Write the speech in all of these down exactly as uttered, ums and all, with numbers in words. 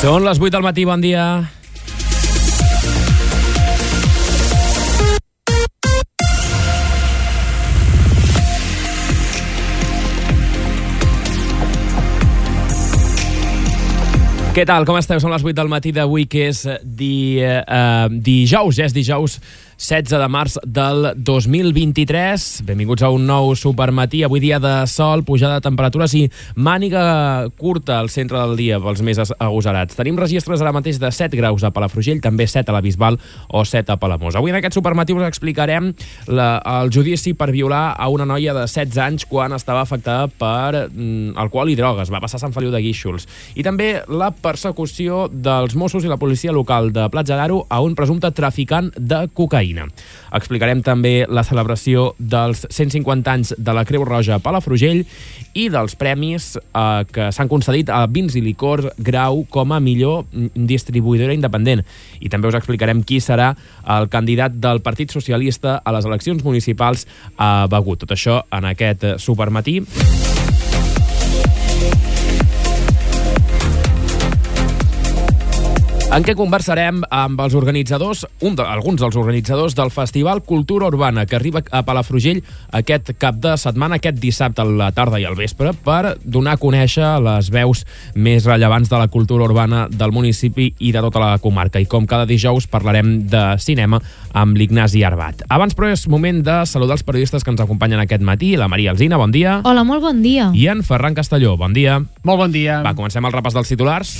Són les vuit del matí, bon dia. Què tal, com esteu? Són les vuit del matí d'avui, que és di, uh, dijous, ja és dijous setze de març del dos mil vint-i-tres. Benvinguts a un nou supermatí. Avui dia de sol, pujada de temperatures i màniga curta al centre del dia pels més agosarats. Tenim registres ara mateix de set graus a Palafrugell, també set a la Bisbal o set a Palamós. Avui en aquest supermatí us explicarem la, el judici per violar a una noia de setze anys quan estava afectada per mm, alcohol i drogues. Va passar a Sant Feliu de Guíxols. I també la persecució dels Mossos i la policia local de Platja d'Aro a un presumpte traficant de cocaïna. Explicarem també la celebració dels cent cinquanta anys de la Creu Roja a Palafrugell i dels premis eh, que s'han concedit a Vins i Licors Grau com a millor distribuïdora independent. I també us explicarem qui serà el candidat del Partit Socialista a les eleccions municipals a Begur. Tot això en aquest supermatí. En què conversarem amb els organitzadors, un de, alguns dels organitzadors del Festival Cultura Urbana, que arriba a Palafrugell aquest cap de setmana, aquest dissabte a la tarda i al vespre, per donar a conèixer les veus més rellevants de la cultura urbana del municipi i de tota la comarca. I com cada dijous parlarem de cinema amb l'Ignasi Arbat. Abans, però, és moment de saludar els periodistes que ens acompanyen aquest matí. La Maria Alsina, bon dia. Hola, molt bon dia. I en Ferran Castelló, bon dia. Molt bon dia. Va, comencem el repàs dels titulars.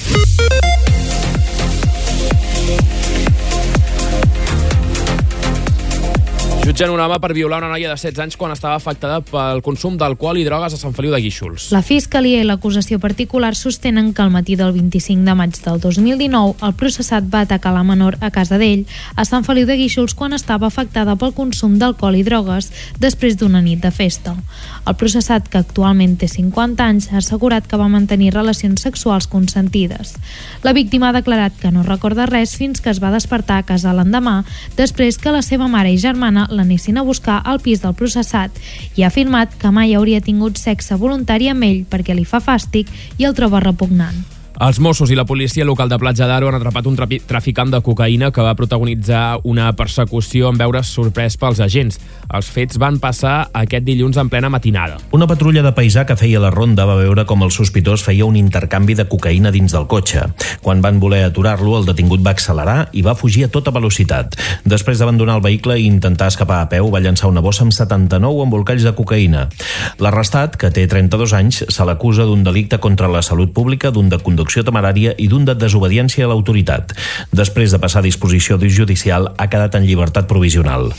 Jutgen un home per violar una noia de setze anys quan estava afectada pel consum d'alcohol i drogues a Sant Feliu de Guíxols. La Fiscalia i l'acusació particular sostenen que el matí del vint-i-cinc de maig del dos mil dinou el processat va atacar la menor a casa d'ell, a Sant Feliu de Guíxols, quan estava afectada pel consum d'alcohol i drogues després d'una nit de festa. El processat, que actualment té cinquanta anys, ha assegurat que va mantenir relacions sexuals consentides. La víctima ha declarat que no recorda res fins que es va despertar a casa l'endemà, després que la seva mare i germana l'anessin a buscar al pis del processat, i ha afirmat que mai hauria tingut sexe voluntari amb ell perquè li fa fàstic i el troba repugnant. Els Mossos i la policia local de Platja d'Aro han atrapat un traficant de cocaïna que va protagonitzar una persecució en veure's sorprès pels agents. Els fets van passar aquest dilluns en plena matinada. Una patrulla de paisà que feia la ronda va veure com el sospitós feia un intercanvi de cocaïna dins del cotxe. Quan van voler aturar-lo, el detingut va accelerar i va fugir a tota velocitat. Després d'abandonar el vehicle i intentar escapar a peu, va llançar una bossa amb setanta-nou embolcalls de cocaïna. L'arrestat, que té trenta-dos anys, se l'acusa d'un delicte contra la salut pública, d'un de conducció temerària i d'un de desobediència a l'autoritat. Després de passar a disposició judicial, ha quedat en llibertat provisional.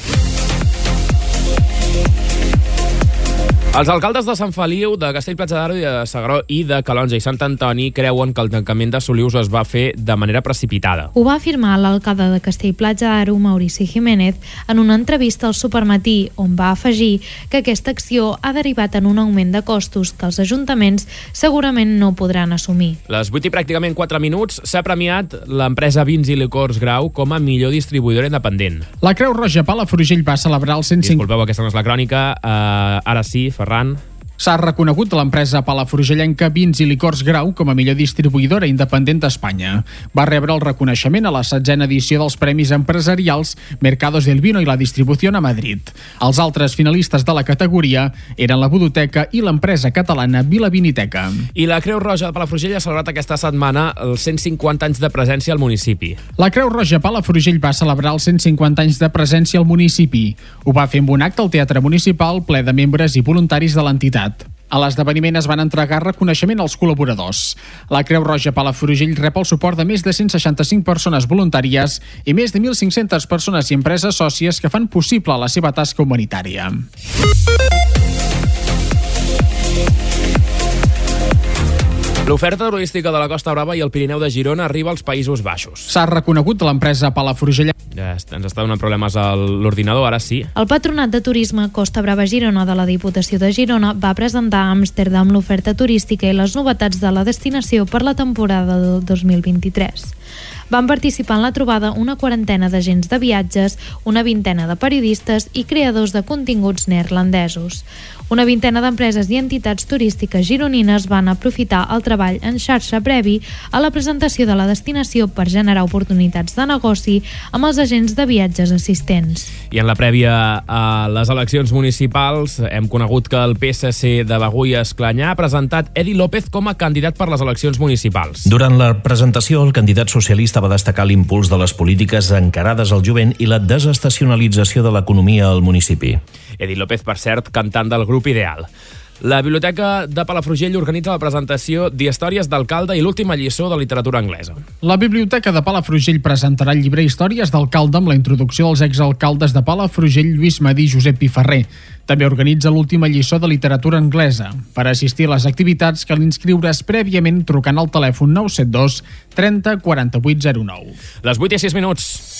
Els alcaldes de Sant Feliu, de Castell Platja d'Aro i de S'Agaró i de Calonge i Sant Antoni creuen que el tancament de Solius es va fer de manera precipitada. Ho va afirmar l'alcalde de Castell Platja d'Aro, Maurici Jiménez, en una entrevista al Supermatí, on va afegir que aquesta acció ha derivat en un augment de costos que els ajuntaments segurament no podran assumir. Les vuit i pràcticament quatre minuts s'ha premiat l'empresa Vins i Licors Grau com a millor distribuïdora independent. La Creu Roja Palafrugell va celebrar el cent cinquanta... Disculpeu, aquesta no és la crònica. Uh, ara sí, Ferran. S'ha reconegut l'empresa palafrugellenca Vins i Licors Grau com a millor distribuïdora independent d'Espanya. Va rebre el reconeixement a la setzena edició dels Premis Empresarials Mercados del Vino i la Distribució a Madrid. Els altres finalistes de la categoria eren la Budoteca i l'empresa catalana Vila Viniteca. I la Creu Roja de Palafrugell ha celebrat aquesta setmana els cent cinquanta anys de presència al municipi. La Creu Roja Palafrugell va celebrar els cent cinquanta anys de presència al municipi. Ho va fer amb un acte al Teatre Municipal ple de membres i voluntaris de l'entitat. A l'esdeveniment es van entregar reconeixement als col·laboradors. La Creu Roja Palafrugell rep el suport de més de cent seixanta-cinc persones voluntàries i més de mil cinc-centes persones i empreses sòcies que fan possible la seva tasca humanitària. L'oferta turística de la Costa Brava i el Pirineu de Girona arriba als Països Baixos. S'ha reconegut l'empresa Palafrugell. Ja ens està donant problemes a l'ordinador, ara sí. El Patronat de Turisme Costa Brava Girona de la Diputació de Girona va presentar a Amsterdam l'oferta turística i les novetats de la destinació per la temporada del dos mil vint-i-tres. Van participar en la trobada una quarantena d'agents de viatges, una vintena de periodistes i creadors de continguts neerlandesos. Una vintena d'empreses i entitats turístiques gironines van aprofitar el treball en xarxa previ a la presentació de la destinació per generar oportunitats de negoci amb els agents de viatges assistents. I en la prèvia a les eleccions municipals hem conegut que el P S C de Begur i Esclanyà ha presentat Edi López com a candidat per les eleccions municipals. Durant la presentació, el candidat socialista va destacar l'impuls de les polítiques encarades al jovent i la desestacionalització de l'economia al municipi. Edi López, per cert, cantant del grup Ideal. La Biblioteca de Palafrugell organitza la presentació d'Històries d'Alcalde i l'última lliçó de literatura anglesa. La Biblioteca de Palafrugell presentarà el llibre Històries d'Alcalde amb la introducció dels exalcaldes de Palafrugell, Lluís Madí i Josep Piferrer. També organitza l'última lliçó de literatura anglesa. Per assistir a les activitats cal inscriure's prèviament trucant al telèfon nou set dos trenta quaranta-vuit zero nou. Les vuit i sis minuts.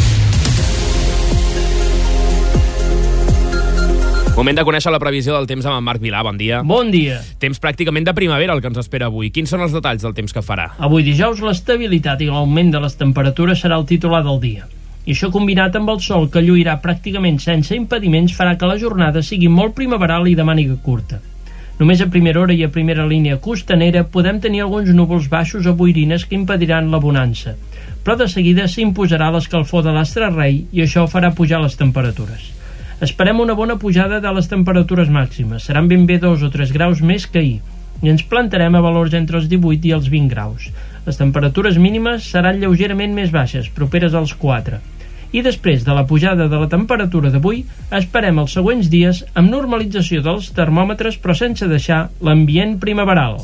Moment de conèixer la previsió del temps amb en Marc Vilà. Bon dia. Bon dia. Temps pràcticament de primavera el que ens espera avui. Quins són els detalls del temps que farà? Avui dijous l'estabilitat i l'augment de les temperatures serà el titular del dia. I això combinat amb el sol que lluirà pràcticament sense impediments farà que la jornada sigui molt primaveral i de màniga curta. Només a primera hora i a primera línia costanera podem tenir alguns núvols baixos o boirines que impediran la bonança. Però de seguida s'imposarà l'escalfor de l'astre rei i això farà pujar les temperatures. Esperem una bona pujada de les temperatures màximes. Seran ben bé dos o tres graus més que ahir. I ens plantarem a valors entre els divuit i els vint graus. Les temperatures mínimes seran lleugerament més baixes, properes als quatre. I després de la pujada de la temperatura d'avui, esperem els següents dies amb normalització dels termòmetres però sense deixar l'ambient primaveral.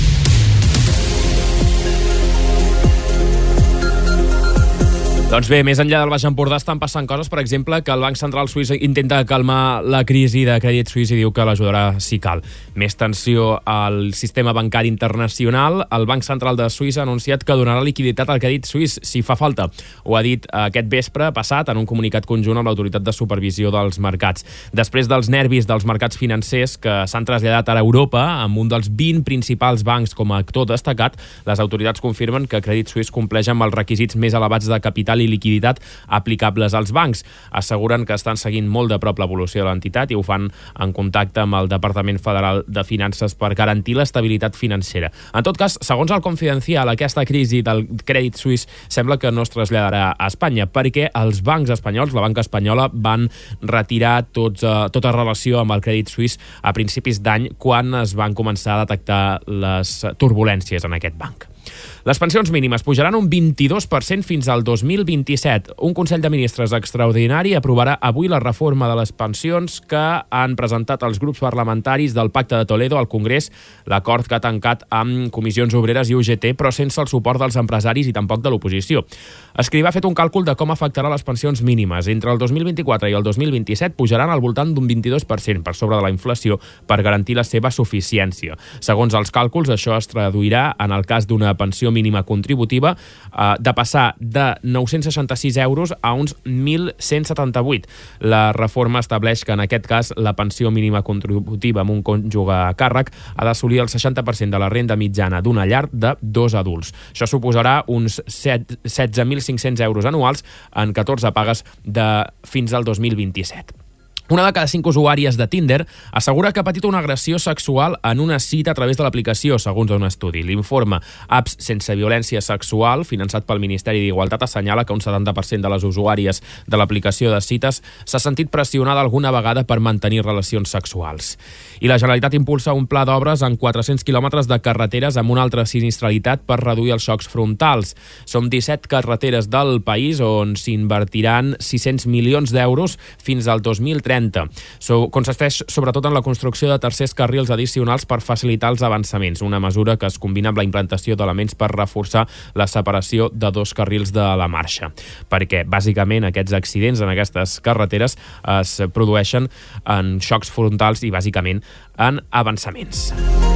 Doncs bé, més enllà del Baix Empordà estan passant coses, per exemple, que el Banc Central Suís intenta calmar la crisi de crèdit suís i diu que l'ajudarà si cal. Més tensió al sistema bancari internacional. El Banc Central de Suïssa ha anunciat que donarà liquiditat al crèdit suís si fa falta. Ho ha dit aquest vespre passat en un comunicat conjunt amb l'Autoritat de Supervisió dels Mercats. Després dels nervis dels mercats financers que s'han traslladat a Europa, amb un dels vint principals bancs com a actor destacat, les autoritats confirmen que Crèdit Suís compleix amb els requisits més elevats de capital i liquiditat aplicables als bancs. Asseguren que estan seguint molt de prop l'evolució de l'entitat i ho fan en contacte amb el Departament Federal de Finances per garantir l'estabilitat financera. En tot cas, segons el Confidencial, aquesta crisi del crèdit suís sembla que no es traslladarà a Espanya perquè els bancs espanyols, la banca espanyola, van retirar tots, uh, tota relació amb el crèdit suís a principis d'any quan es van començar a detectar les turbulències en aquest banc. Les pensions mínimes pujaran un vint-i-dos per cent fins al dos mil vint-i-set. Un Consell de Ministres extraordinari aprovarà avui la reforma de les pensions que han presentat els grups parlamentaris del Pacte de Toledo al Congrés, l'acord que ha tancat amb Comissions Obreres i U G T, però sense el suport dels empresaris i tampoc de l'oposició. Escrivà ha fet un càlcul de com afectarà les pensions mínimes. Entre el dos mil vint-i-quatre i el dos mil vint-i-set pujaran al voltant d'un vint-i-dos per cent per sobre de la inflació per garantir la seva suficiència. Segons els càlculs, això es traduirà, en el cas d'una pensió mínima contributiva, eh, de passar de nou-cents seixanta-sis euros a uns mil cent setanta-vuit. La reforma estableix que en aquest cas la pensió mínima contributiva amb un cònjuge a càrrec ha d'assolir el seixanta per cent de la renda mitjana d'una llar de dos adults. Això suposarà uns setze mil cinc-cents euros anuals en catorze pagues de fins al dos mil vint-i-set. Una de cada cinc usuàries de Tinder assegura que ha patit una agressió sexual en una cita a través de l'aplicació, segons un estudi. L'informe Apps sense violència sexual, finançat pel Ministeri d'Igualtat, assenyala que un setanta per cent de les usuàries de l'aplicació de cites s'ha sentit pressionada alguna vegada per mantenir relacions sexuals. I la Generalitat impulsa un pla d'obres en quatre-cents quilòmetres de carreteres amb una altra sinistralitat per reduir els xocs frontals. Som disset carreteres del país on s'invertiran sis-cents milions d'euros fins al dos mil trenta. So, consisteix sobretot en la construcció de tercers carrils addicionals per facilitar els avançaments, una mesura que es combina amb la implantació d'elements per reforçar la separació de dos carrils de la marxa, perquè bàsicament aquests accidents en aquestes carreteres es produeixen en xocs frontals i bàsicament en avançaments.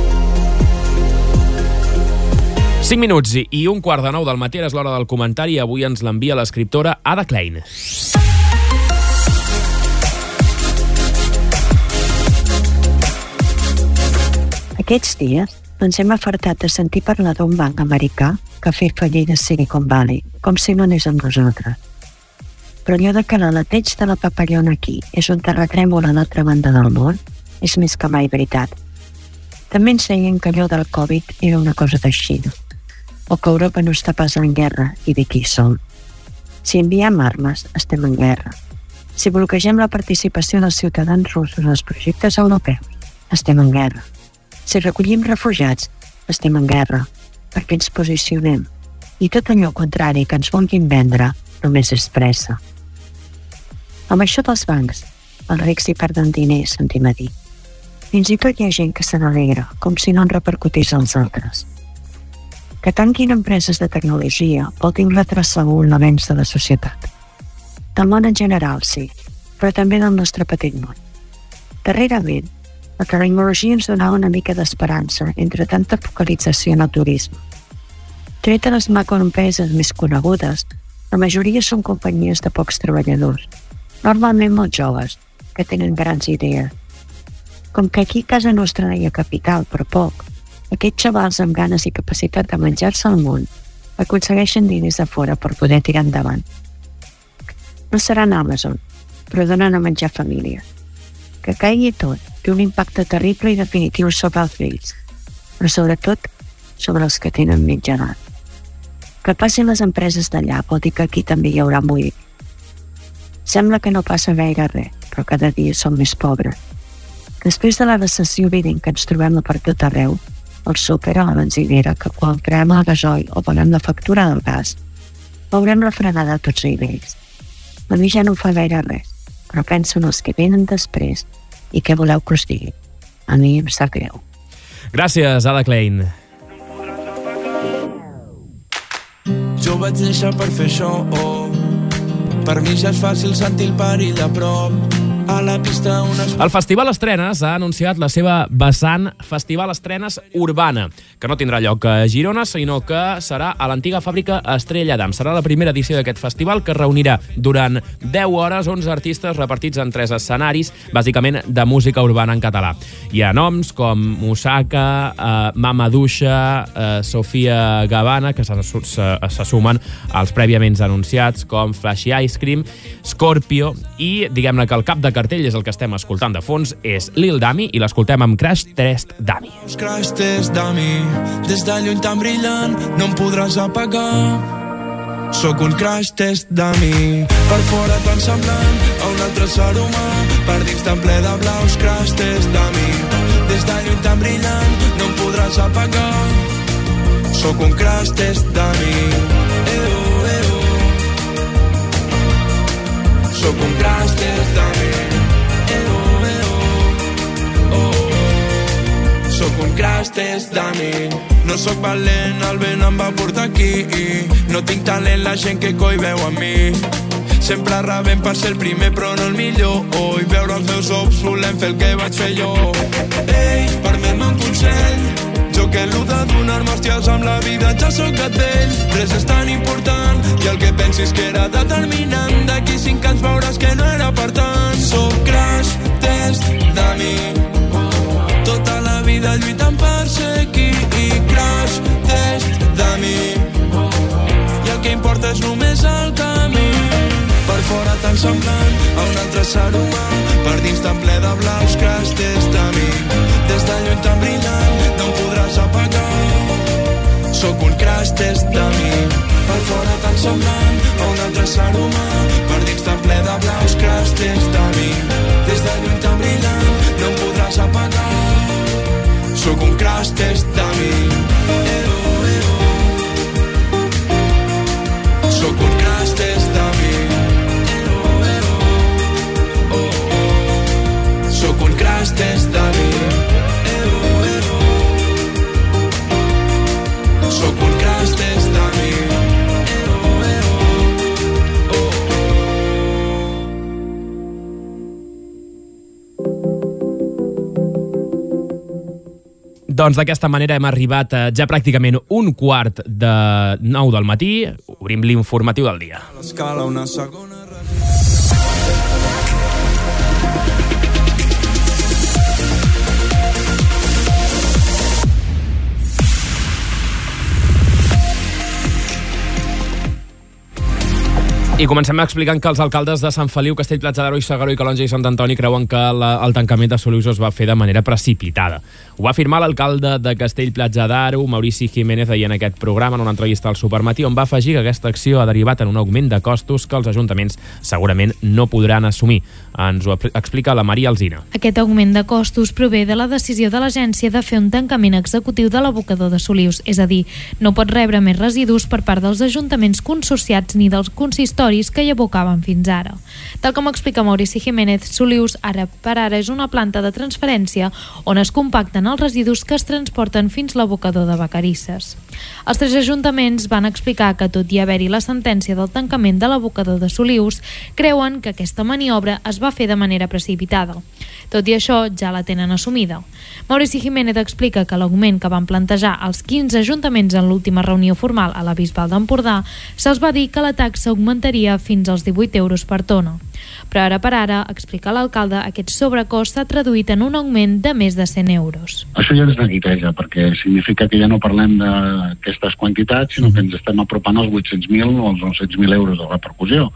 cinc minuts i un quart de nou del matí és l'hora del comentari. Avui ens l'envia l'escriptora Ada Klein. Aquests dies ens hem afartat de sentir parlar d'un banc americà que ha fet fallir de Silicon Valley, com si no anés amb nosaltres. Però allò de que l'aleteig de la papallona aquí és un terratrèmol a l'altra banda del món, és més que mai veritat. També ens deien que allò del Covid era una cosa de Xina, o que Europa no està pas en guerra i d'aquí som. Si enviem armes, estem en guerra. Si bloquegem la participació dels ciutadans russos als projectes europeus, estem en guerra. Si recollim refugiats, estem en guerra, perquè ens posicionem. I tot allò contrari que ens vulguin vendre només és pressa. Amb això dels bancs, els rics hi perden diners, sentim a dir. Fins i tot hi ha gent que se n'alegra, com si no en repercutís als altres. Que tanquin empreses de tecnologia vol dir retrasar l'avenç de la societat. Del món en general, sí, però també del nostre petit món. Darrerament, la tecnologia ens donava una mica d'esperança entre tanta focalització en el turisme. Tret a les macroempreses més conegudes, la majoria són companyies de pocs treballadors, normalment molt joves, que tenen grans idees. Com que aquí a casa nostra no hi ha capital, però poc, aquests xavals amb ganes i capacitat de menjar-se el món aconsegueixen diners de fora per poder tirar endavant. No seran Amazon, però donen a menjar famílies. Que caigui tot té un impacte terrible i definitiu sobre els vells, però sobretot sobre els que tenen menys edat. Que passin les empreses d'allà vol dir que aquí també hi haurà moviment. Sembla que no passa gaire res, però cada dia som més pobres. Després de la recessió evident que ens trobem per tot arreu, el súper a la benzinera, que quan creem el gasoil o paguem la factura del gas, veurem la frenada a tots nivells. A mi ja no em fa gaire res, però penso en els que venen després i què voleu que us digui. A mi em sap greu. Gràcies, Ada Klein. Jo vaig néixer per fer això, oh. Per mi ja és fàcil sentir el perill a prop. A la pista unes... El Festival Estrenes ha anunciat la seva vessant Festival Estrenes Urbana, que no tindrà lloc a Girona, sinó que serà a l'antiga fàbrica Estrella d'Am. Serà la primera edició d'aquest festival, que reunirà durant deu hores onze artistes repartits en tres escenaris, bàsicament de música urbana en català. Hi ha noms com Musaka, eh, Mama Duixa, eh, Sofia Gavana, que se, se, se sumen als prèviament anunciats, com Flashy Ice Cream, Scorpio, i diguem-ne que el cap de cartell és el que estem escoltant de fons, és Lil Dami, i l'escoltem amb Crash Test Dummy. Crash Test Dummy, des de lluny tan brillant no em podràs apagar. Sóc un Crash Test Dummy, per fora tan semblant a un altre ser humà, per dins tan ple de blaus. Crash Test Dummy, des de lluny tan brillant no em podràs apagar. Sóc un Crash Test Dummy, eh-oh, eh-oh. Sóc un Crash Test Dummy, eh-oh, eh-oh, oh. Sóc un Crash Test Dummy. No sóc valent, el vent em va portar aquí. No tinc talent, la gent que coi veu en mi. Sempre rebent per ser el primer però no el millor. Oh, i veure els meus ous volem fer el que vaig fer jo. Ei, permet-me un consell. Jo que l'ho de donar-me hòsties amb la vida ja sóc gatell. Res és tan important i el que pensis que era determinant. D'aquí cinc anys veuràs que no era per tant. Sóc Crash Test Dummy, tota la vida lluitant per ser aquí. Crash Test Dummy, i el que importa és només el camí. Per fora tan semblant a un altre ser humà, per dins tan ple de blaus. Crash Test Dummy, des de lluny tan brillant no em podràs apagar. Sóc un Crash Test Dummy, per fora tan semblant a un altre ser humà, per dins tan ple de blaus. Crash Test Dummy, des de lluny tan brillant no em podràs apagar. Sóc un Crash Test Dummy, eh-oh, eh-oh. Sóc un Crash Test Dummy, eh-oh, eh-oh, oh, oh. Sóc un Crash Test Dummy, eh-oh, eh-oh. Sóc un Crash Test Dummy, eh-oh, eh-oh, oh, oh. Doncs d'aquesta manera hem arribat a ja pràcticament un quart de nou del matí. Obrim l'informatiu del dia. A l'escala una segona... I comencem explicant que els alcaldes de Sant Feliu, Castell-Platja d'Aro i S'Agaró i Calonge i Sant Antoni creuen que la, el tancament de Solius es va fer de manera precipitada. Ho va afirmar l'alcalde de Castell-Platja d'Aro, Maurici Jiménez, ahir en aquest programa, en una entrevista al Supermatí, on va afegir que aquesta acció ha derivat en un augment de costos que els ajuntaments segurament no podran assumir. Ens ho explica la Maria Alsina. Aquest augment de costos prové de la decisió de l'agència de fer un tancament executiu de l'abocador de Solius, és a dir, no pot rebre més residus per part dels ajuntaments consorciats ni dels consistoris que hi abocaven fins ara. Tal com explica Maurici Jiménez, Solius ara per ara és una planta de transferència on es compacten els residus que es transporten fins l'abocador de Vacarisses. Els tres ajuntaments van explicar que, tot i haver-hi la sentència del tancament de l'abocador de Solius, creuen que aquesta maniobra es va fer de manera precipitada. Tot i això, ja la tenen assumida. Maurici Jiménez explica que l'augment que van plantejar els quinze ajuntaments en l'última reunió formal a la Bisbal d'Empordà se'ls va dir que la taxa augmentaria fins als divuit euros per tona. Però ara per ara, explica l'alcalde, aquest sobrecost s'ha traduït en un augment de més de cent euros. Això ja ens neguiteja, perquè significa que ja no parlem d'aquestes quantitats, sinó que ens estem apropant als vuit-cents mil o als nou-cents mil euros de repercussió.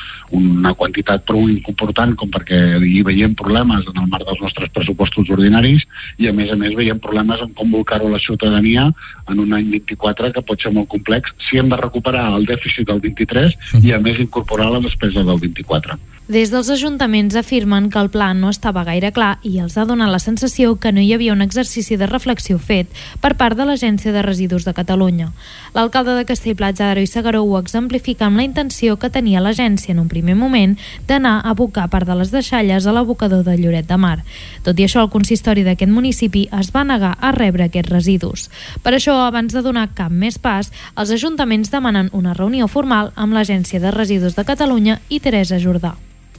Una quantitat prou important com perquè hi veiem problemes en el marc dels nostres pressupostos ordinaris i a més a més veiem problemes en com volcar-ho a la ciutadania en un any vint-i-quatre que pot ser molt complex si hem de recuperar el dèficit del vint-i-tres i a més incorporar la despesa del vint-i-quatre. Des dels ajuntaments afirmen que el pla no estava gaire clar i els ha donat la sensació que no hi havia un exercici de reflexió fet per part de l'Agència de Residus de Catalunya. L'alcalde de Castell-Platja d'Aro i S'Agaró ho exemplifica amb la intenció que tenia l'agència en un primer moment d'anar a abocar part de les deixalles a l'abocador de Lloret de Mar. Tot i això, el consistori d'aquest municipi es va negar a rebre aquests residus. Per això, abans de donar cap més pas, els ajuntaments demanen una reunió formal amb l'Agència de Residus de Catalunya i Teresa Jordà.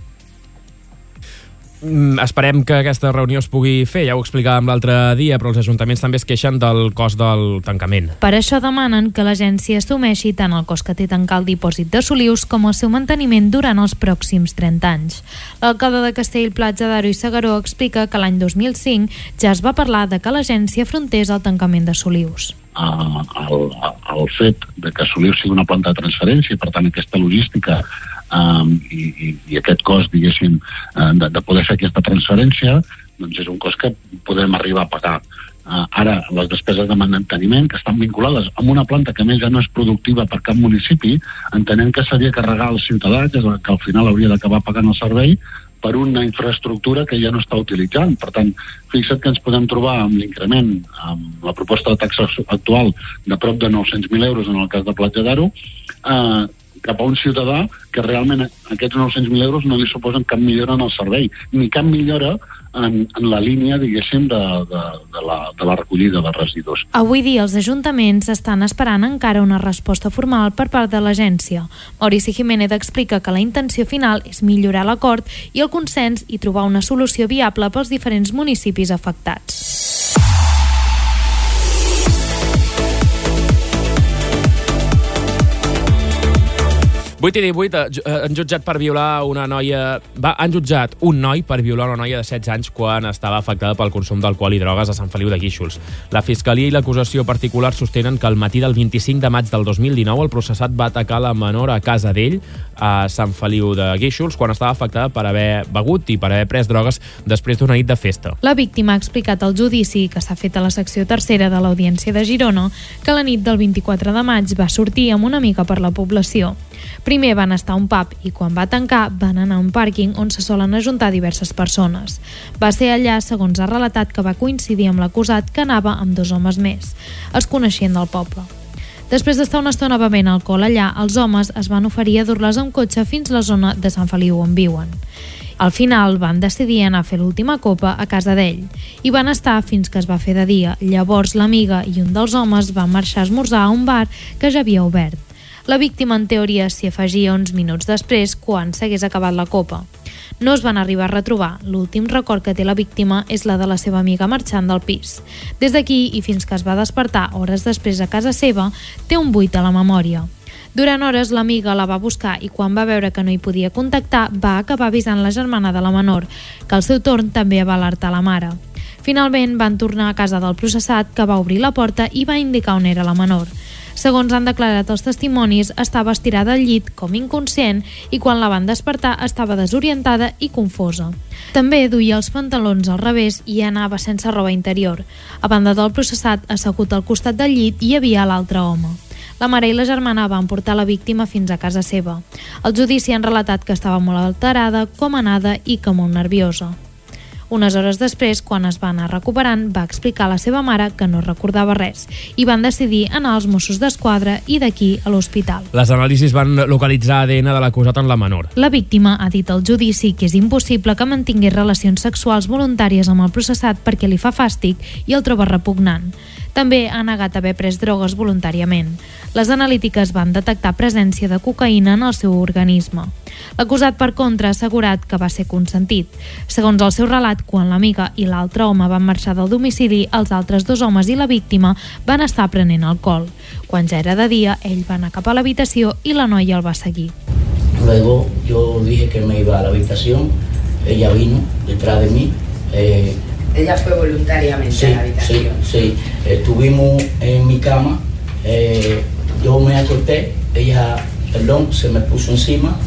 Mm, esperem que aquesta reunió es pugui fer, ja ho explicàvem l'altre dia, però els ajuntaments també es queixen del cost del tancament. Per això demanen que l'agència assumeixi tant el cost que té tancar el dipòsit de Solius com el seu manteniment durant els pròxims trenta anys. L'alcalde de Castell-Platja d'Aro i S'Agaró explica que l'any dos mil cinc ja es va parlar de que l'agència afrontés el tancament de Solius. Uh, el, el fet de que Solius sigui una planta de transferència, per tant aquesta logística Um, i, i, i aquest cost, diguéssim, uh, de, de poder fer aquesta transferència, doncs és un cost que podem arribar a pagar. Uh, ara, les despeses de manteniment, que estan vinculades amb una planta que més ja no és productiva per cap municipi, entenem que seria carregar al ciutadà, que, és el, que al final hauria d'acabar pagant el servei, per una infraestructura que ja no està utilitzant. Per tant, fixa't que ens podem trobar amb l'increment, amb la proposta de taxa actual de prop de nou-cents mil euros en el cas de Platja d'Aro, eh, cap a un ciutadà que realment aquests nou-cents mil euros no li suposen cap millora en el servei, ni cap millora en, en la línia, diguéssim, de, de, de, la, de la recollida de residus. Avui dia els ajuntaments estan esperant encara una resposta formal per part de l'agència. Maurici Jiménez explica que la intenció final és millorar l'acord i el consens i trobar una solució viable pels diferents municipis afectats. vuit i divuit han jutjat per violar una noia... Va, han jutjat un noi per violar una noia de setze anys quan estava afectada pel consum d'alcohol i drogues a Sant Feliu de Guíxols. La Fiscalia i l'acusació particular sostenen que al matí del vint-i-cinc de maig del dos mil dinou el processat va atacar la menor a casa d'ell, a Sant Feliu de Guíxols, quan estava afectada per haver begut i per haver pres drogues després d'una nit de festa. La víctima ha explicat al judici, que s'ha fet a la secció tercera de l'Audiència de Girona, que la nit del vint-i-quatre de maig va sortir amb una amiga per la població. Primer van estar a un pub i quan va tancar van anar a un pàrquing on se solen ajuntar diverses persones. Va ser allà, segons ha relatat, que va coincidir amb l'acusat, que anava amb dos homes més. Es coneixien del poble. Després d'estar una estona bevent alcohol allà, els homes es van oferir a dur-les amb cotxe fins a la zona de Sant Feliu on viuen. Al final van decidir anar a fer l'última copa a casa d'ell i van estar fins que es va fer de dia. Llavors l'amiga i un dels homes van marxar a esmorzar a un bar que ja havia obert. La víctima, en teoria, s'hi afegia uns minuts després, quan s'hagués acabat la copa. No es van arribar a retrobar. L'últim record que té la víctima és la de la seva amiga marxant del pis. Des d'aquí, i fins que es va despertar hores després a casa seva, té un buit a la memòria. Durant hores, l'amiga la va buscar i quan va veure que no hi podia contactar, va acabar avisant la germana de la menor, que al seu torn també va alertar la mare. Finalment, van tornar a casa del processat, que va obrir la porta i va indicar on era la menor. Segons han declarat els testimonis, estava estirada al llit com inconscient i quan la van despertar estava desorientada i confosa. També duia els pantalons al revés i anava sense roba interior. A banda del processat, assegut al costat del llit hi havia l'altre home. La mare i la germana van portar la víctima fins a casa seva. Al judici han relatat que estava molt alterada, com anada i que molt nerviosa. Unes hores després, quan es va anar recuperant, va explicar a la seva mare que no recordava res i van decidir anar als Mossos d'Esquadra i d'aquí a l'hospital. Les anàlisis van localitzar A D N de l'acusat en la menor. La víctima ha dit al judici que és impossible que mantingués relacions sexuals voluntàries amb el processat perquè li fa fàstic i el troba repugnant. També ha negat haver pres drogues voluntàriament. Les analítiques van detectar presència de cocaïna en el seu organisme. L'acusat, per contra, ha assegurat que va ser consentit. Segons el seu relat, quan l'amiga i l'altre home van marxar del domicili, els altres dos homes i la víctima van estar prenent alcohol. Quan ja era de dia, ell va anar cap a l'habitació i la noia el va seguir. Luego yo dije que me iba a la habitación, ella vino detrás de mí. Eh, Ella fue voluntariamente sí, a la habitación. Sí, sí. Estuvimos en mi cama, eh, yo me acosté, ella, perdón, se me puso encima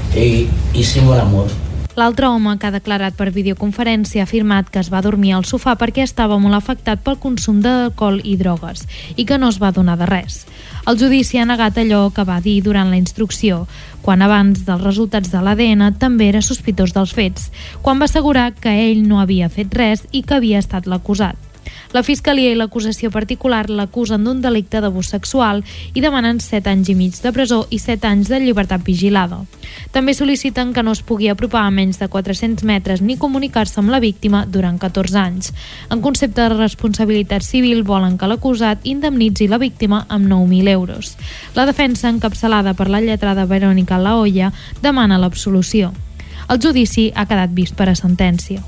y hicimos el amor. L'altre home, que ha declarat per videoconferència, ha afirmat que es va dormir al sofà perquè estava molt afectat pel consum d'alcohol i drogues i que no es va donar de res. El judici ha negat allò que va dir durant la instrucció, quan abans dels resultats de l'A D N també era sospitós dels fets, quan va assegurar que ell no havia fet res i que havia estat l'acusat. La Fiscalia i l'acusació particular l'acusen d'un delicte d'abús sexual i demanen set anys i mig de presó i set anys de llibertat vigilada. També sol·liciten que no es pugui apropar a menys de quatre-cents metres ni comunicar-se amb la víctima durant catorze anys. En concepte de responsabilitat civil volen que l'acusat indemnitzi la víctima amb nou mil euros. La defensa, encapçalada per la lletrada Verónica Laolla, demana l'absolució. El judici ha quedat vist per a sentència.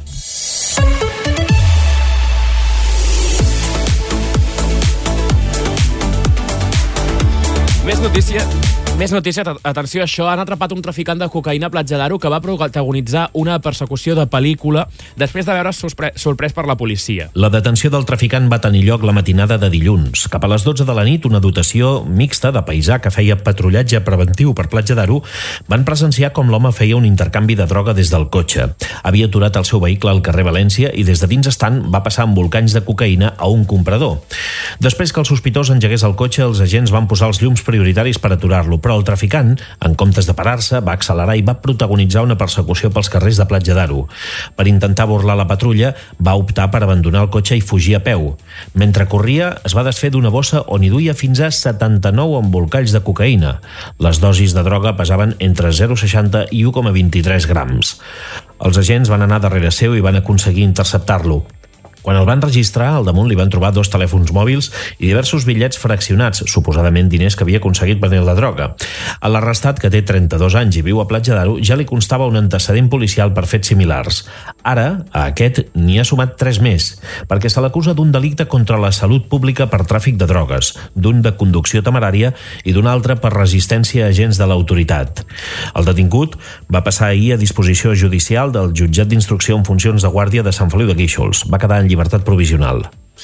Més notícia, més notícia, atenció a això, han atrapat un traficant de cocaïna a Platja d'Aro que va protagonitzar una persecució de pel·lícula després de veure's sorprès per la policia. La detenció del traficant va tenir lloc la matinada de dilluns. Cap a les dotze de la nit, una dotació mixta de paisà que feia patrullatge preventiu per Platja d'Aro van presenciar com l'home feia un intercanvi de droga des del cotxe. Havia aturat el seu vehicle al carrer València i des de dins estant va passar amb volcans de cocaïna a un comprador. Després que el sospitós engegués el cotxe, els agents van posar els llums prioritaris per aturar-lo, però el traficant, en comptes de parar-se, va accelerar i va protagonitzar una persecució pels carrers de Platja d'Aro. Per intentar burlar la patrulla, va optar per abandonar el cotxe i fugir a peu. Mentre corria, es va desfer d'una bossa on hi duia fins a setanta-nou embolcalls de cocaïna. Les dosis de droga pesaven entre zero coma seixanta i u coma vint-i-tres grams. Els agents van anar darrere seu i van aconseguir interceptar-lo. Quan el van registrar, al damunt li van trobar dos telèfons mòbils i diversos bitllets fraccionats, suposadament diners que havia aconseguit venent la droga. A l'arrestat, que té trenta-dos anys i viu a Platja d'Aro, ja li constava un antecedent policial per fets similars. Ara, a aquest n'hi ha sumat tres més, perquè se l'acusa d'un delicte contra la salut pública per tràfic de drogues, d'un de conducció temerària i d'un altre per resistència a agents de l'autoritat. El detingut va passar ahir a disposició judicial del jutjat d'instrucció en funcions de guàrdia de Sant Feliu de Guíxols. Va quedar en llibertat provisional.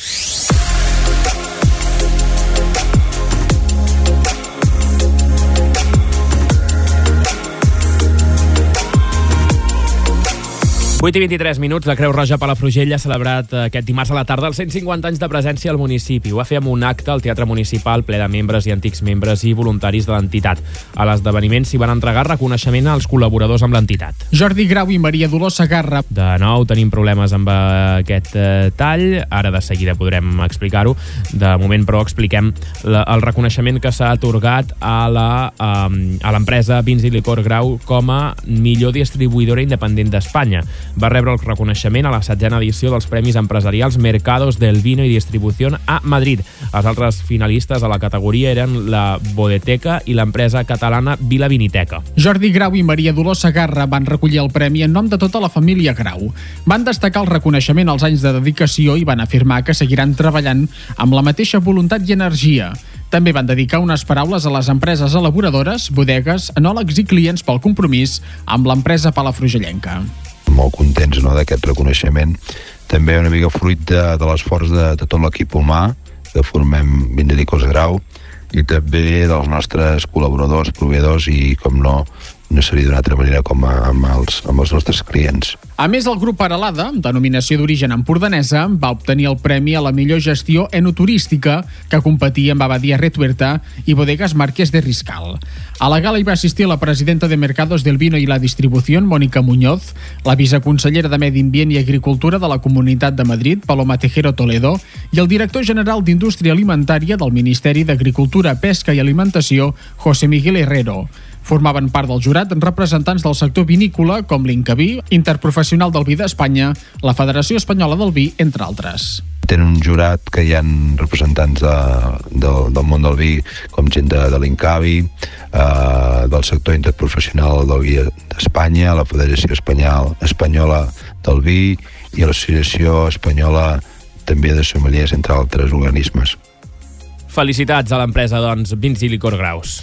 vuit i vint-i-tres minuts, la Creu Roja Palafrugell ha celebrat aquest dimarts a la tarda els cent cinquanta anys de presència al municipi. Ho va fer amb un acte al Teatre Municipal ple de membres i antics membres i voluntaris de l'entitat. A l'esdeveniment s'hi van entregar reconeixement als col·laboradors amb l'entitat. Jordi Grau i Maria Dolors Segarra. De nou tenim problemes amb aquest eh, tall, ara de seguida podrem explicar-ho. De moment, però, expliquem la, el reconeixement que s'ha atorgat a la eh, a l'empresa Vins i Licor Grau com a millor distribuïdora independent d'Espanya. Va rebre el reconeixement a la setzena edició dels Premis Empresarials Mercados del Vino i Distribución a Madrid. Els altres finalistes a la categoria eren la Bodeteca i l'empresa catalana Vila Viniteca. Jordi Grau i Maria Dolors Segarra van recollir el premi en nom de tota la família Grau. Van destacar el reconeixement als anys de dedicació i van afirmar que seguiran treballant amb la mateixa voluntat i energia. També van dedicar unes paraules a les empreses elaboradores, bodegues, enòlegs i clients pel compromís amb l'empresa palafrugellenca. Molt contents, no, d'aquest reconeixement. També una mica fruit de, de l'esforç de, de tot l'equip humà que formem Vins i Licors Grau, i també dels nostres col·laboradors, proveïdors i, com no, no seria d'una altra manera com a, amb, els, amb els nostres clients. A més, el grup Aralada, denominació d'origen empordanesa, va obtenir el premi a la millor gestió enoturística que competia amb Abadia Retuerta i Bodegas Marqués de Riscal. A la gala hi va assistir la presidenta de Mercados del Vino y la Distribución, Mónica Muñoz, la viceconsellera de Medi Ambient i Agricultura de la Comunitat de Madrid, Paloma Tejero Toledo, i el director general d'Indústria Alimentària del Ministeri d'Agricultura, Pesca i Alimentació, José Miguel Herrero. Formaven part del jurat representants del sector vinícola com l'Incavi, Interprofessional del Vi d'Espanya, la Federació Espanyola del Vi, entre altres. Tenen un jurat que hi ha representants de, de, del món del vi, com gent de, de l'Incavi, eh, del sector interprofessional del vi d'Espanya, la Federació Espanyola, Espanyola del Vi i l'Associació Espanyola també de sommeliers, entre altres organismes. Felicitats a l'empresa, doncs, Vins i Licor Graus.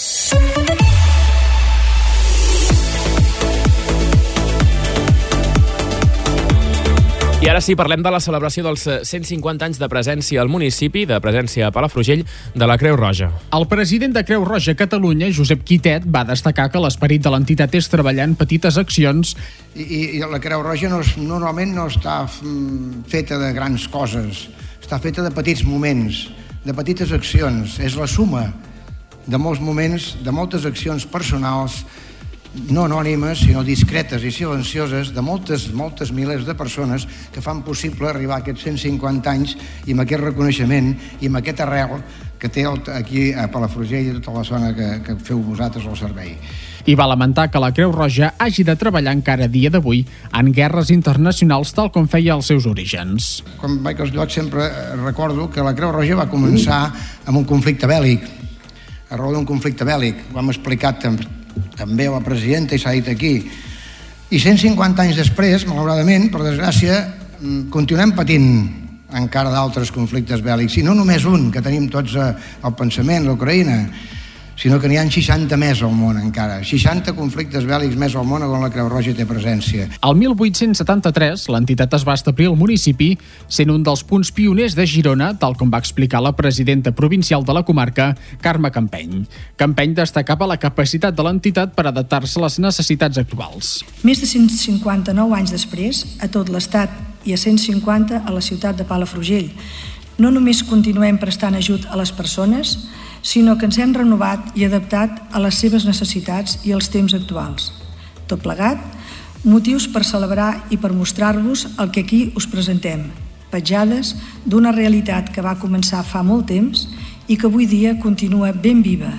I ara sí, parlem de la celebració dels cent cinquanta anys de presència al municipi, de presència a Palafrugell, de la Creu Roja. El president de Creu Roja Catalunya, Josep Quitet, va destacar que l'esperit de l'entitat és treballar en petites accions. I, i la Creu Roja no, normalment no està feta de grans coses, està feta de petits moments, de petites accions. És la suma de molts moments, de moltes accions personals, no anònimes, sinó discretes i silencioses, de moltes, moltes milers de persones que fan possible arribar a aquests cent cinquanta anys i amb aquest reconeixement i amb aquest arrel que té aquí a Palafrugell i tota la zona que, que feu vosaltres al servei. I va lamentar que la Creu Roja hagi de treballar encara a dia d'avui en guerres internacionals tal com feia els seus orígens. Quan vaig als llocs sempre recordo que la Creu Roja va començar amb un conflicte bèl·lic, a raó d'un conflicte bèl·lic. Ho hem explicat també també a la presidenta i s'ha dit aquí. I cent cinquanta anys després, malauradament, per desgràcia, continuem patint encara d'altres conflictes bèl·lics, i no només un que tenim tots al pensament, l'Ucraïna, sinó que n'hi ha seixanta més al món encara, seixanta conflictes bèl·lics més al món on la Creu Roja té presència. El mil vuit-cents setanta-tres, l'entitat es va establir al municipi, sent un dels punts pioners de Girona, tal com va explicar la presidenta provincial de la comarca, Carme Campeny. Campeny destacava la capacitat de l'entitat per adaptar-se a les necessitats actuals. Més de cent cinquanta-nou anys després, a tot l'Estat i a cent cinquanta a la ciutat de Palafrugell, no només continuem prestant ajut a les persones, sinó que ens hem renovat i adaptat a les seves necessitats i als temps actuals. Tot plegat, motius per celebrar i per mostrar-vos el que aquí us presentem, petjades d'una realitat que va començar fa molt temps i que avui dia continua ben viva.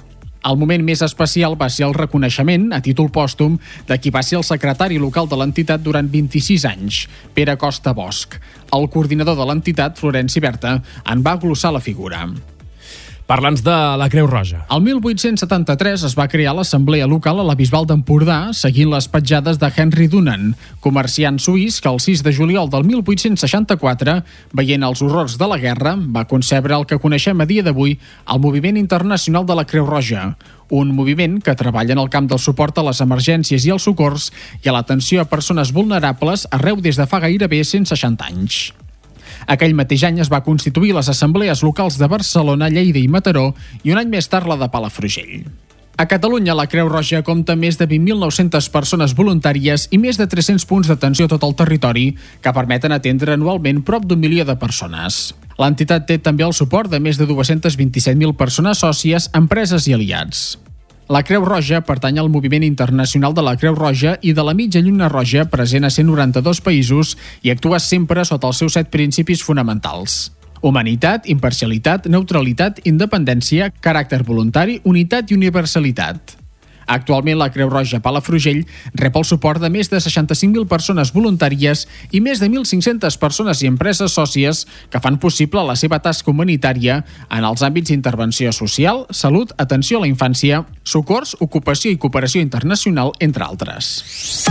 El moment més especial va ser el reconeixement, a títol pòstum, de qui va ser el secretari local de l'entitat durant vint-i-sis anys, Pere Costa Bosch. El coordinador de l'entitat, Florenci Berta, en va glossar la figura. Parla'ns de la Creu Roja. El mil vuit-cents setanta-tres es va crear l'assemblea local a la Bisbal d'Empordà, seguint les petjades de Henry Dunant, comerciant suís que el sis de juliol del mil vuit-cents seixanta-quatre, veient els horrors de la guerra, va concebre el que coneixem a dia d'avui el Moviment Internacional de la Creu Roja, un moviment que treballa en el camp del suport a les emergències i els socors i a l'atenció a persones vulnerables arreu des de fa gairebé cent seixanta anys. Aquell mateix any es va constituir les assemblees locals de Barcelona, Lleida i Mataró i un any més tard la de Palafrugell. A Catalunya, la Creu Roja compta més de vint mil nou-cents persones voluntàries i més de tres-cents punts d'atenció a tot el territori que permeten atendre anualment prop d'un milió de persones. L'entitat té també el suport de més de dos-cents vint-i-set mil persones sòcies, empreses i aliats. La Creu Roja pertany al moviment internacional de la Creu Roja i de la Mitja Lluna Roja, present a cent noranta-dos països i actua sempre sota els seus set principis fonamentals: humanitat, imparcialitat, neutralitat, independència, caràcter voluntari, unitat i universalitat. Actualment, la Creu Roja Palafrugell rep el suport de més de seixanta-cinc mil persones voluntàries i més de mil cinc-centes persones i empreses sòcies que fan possible la seva tasca humanitària en els àmbits d'intervenció social, salut, atenció a la infància, socors, ocupació i cooperació internacional, entre altres.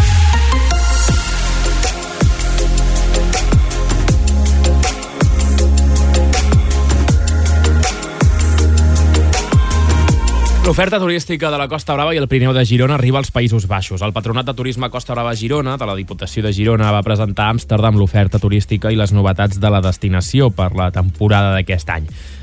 L'oferta turística de la Costa Brava i el Pirineu de Girona arriba als Països Baixos. El Patronat de Turisme Costa Brava Girona, de la Diputació de Girona, va presentar a Amsterdam l'oferta turística i les novetats de la destinació per la temporada d'aquest any.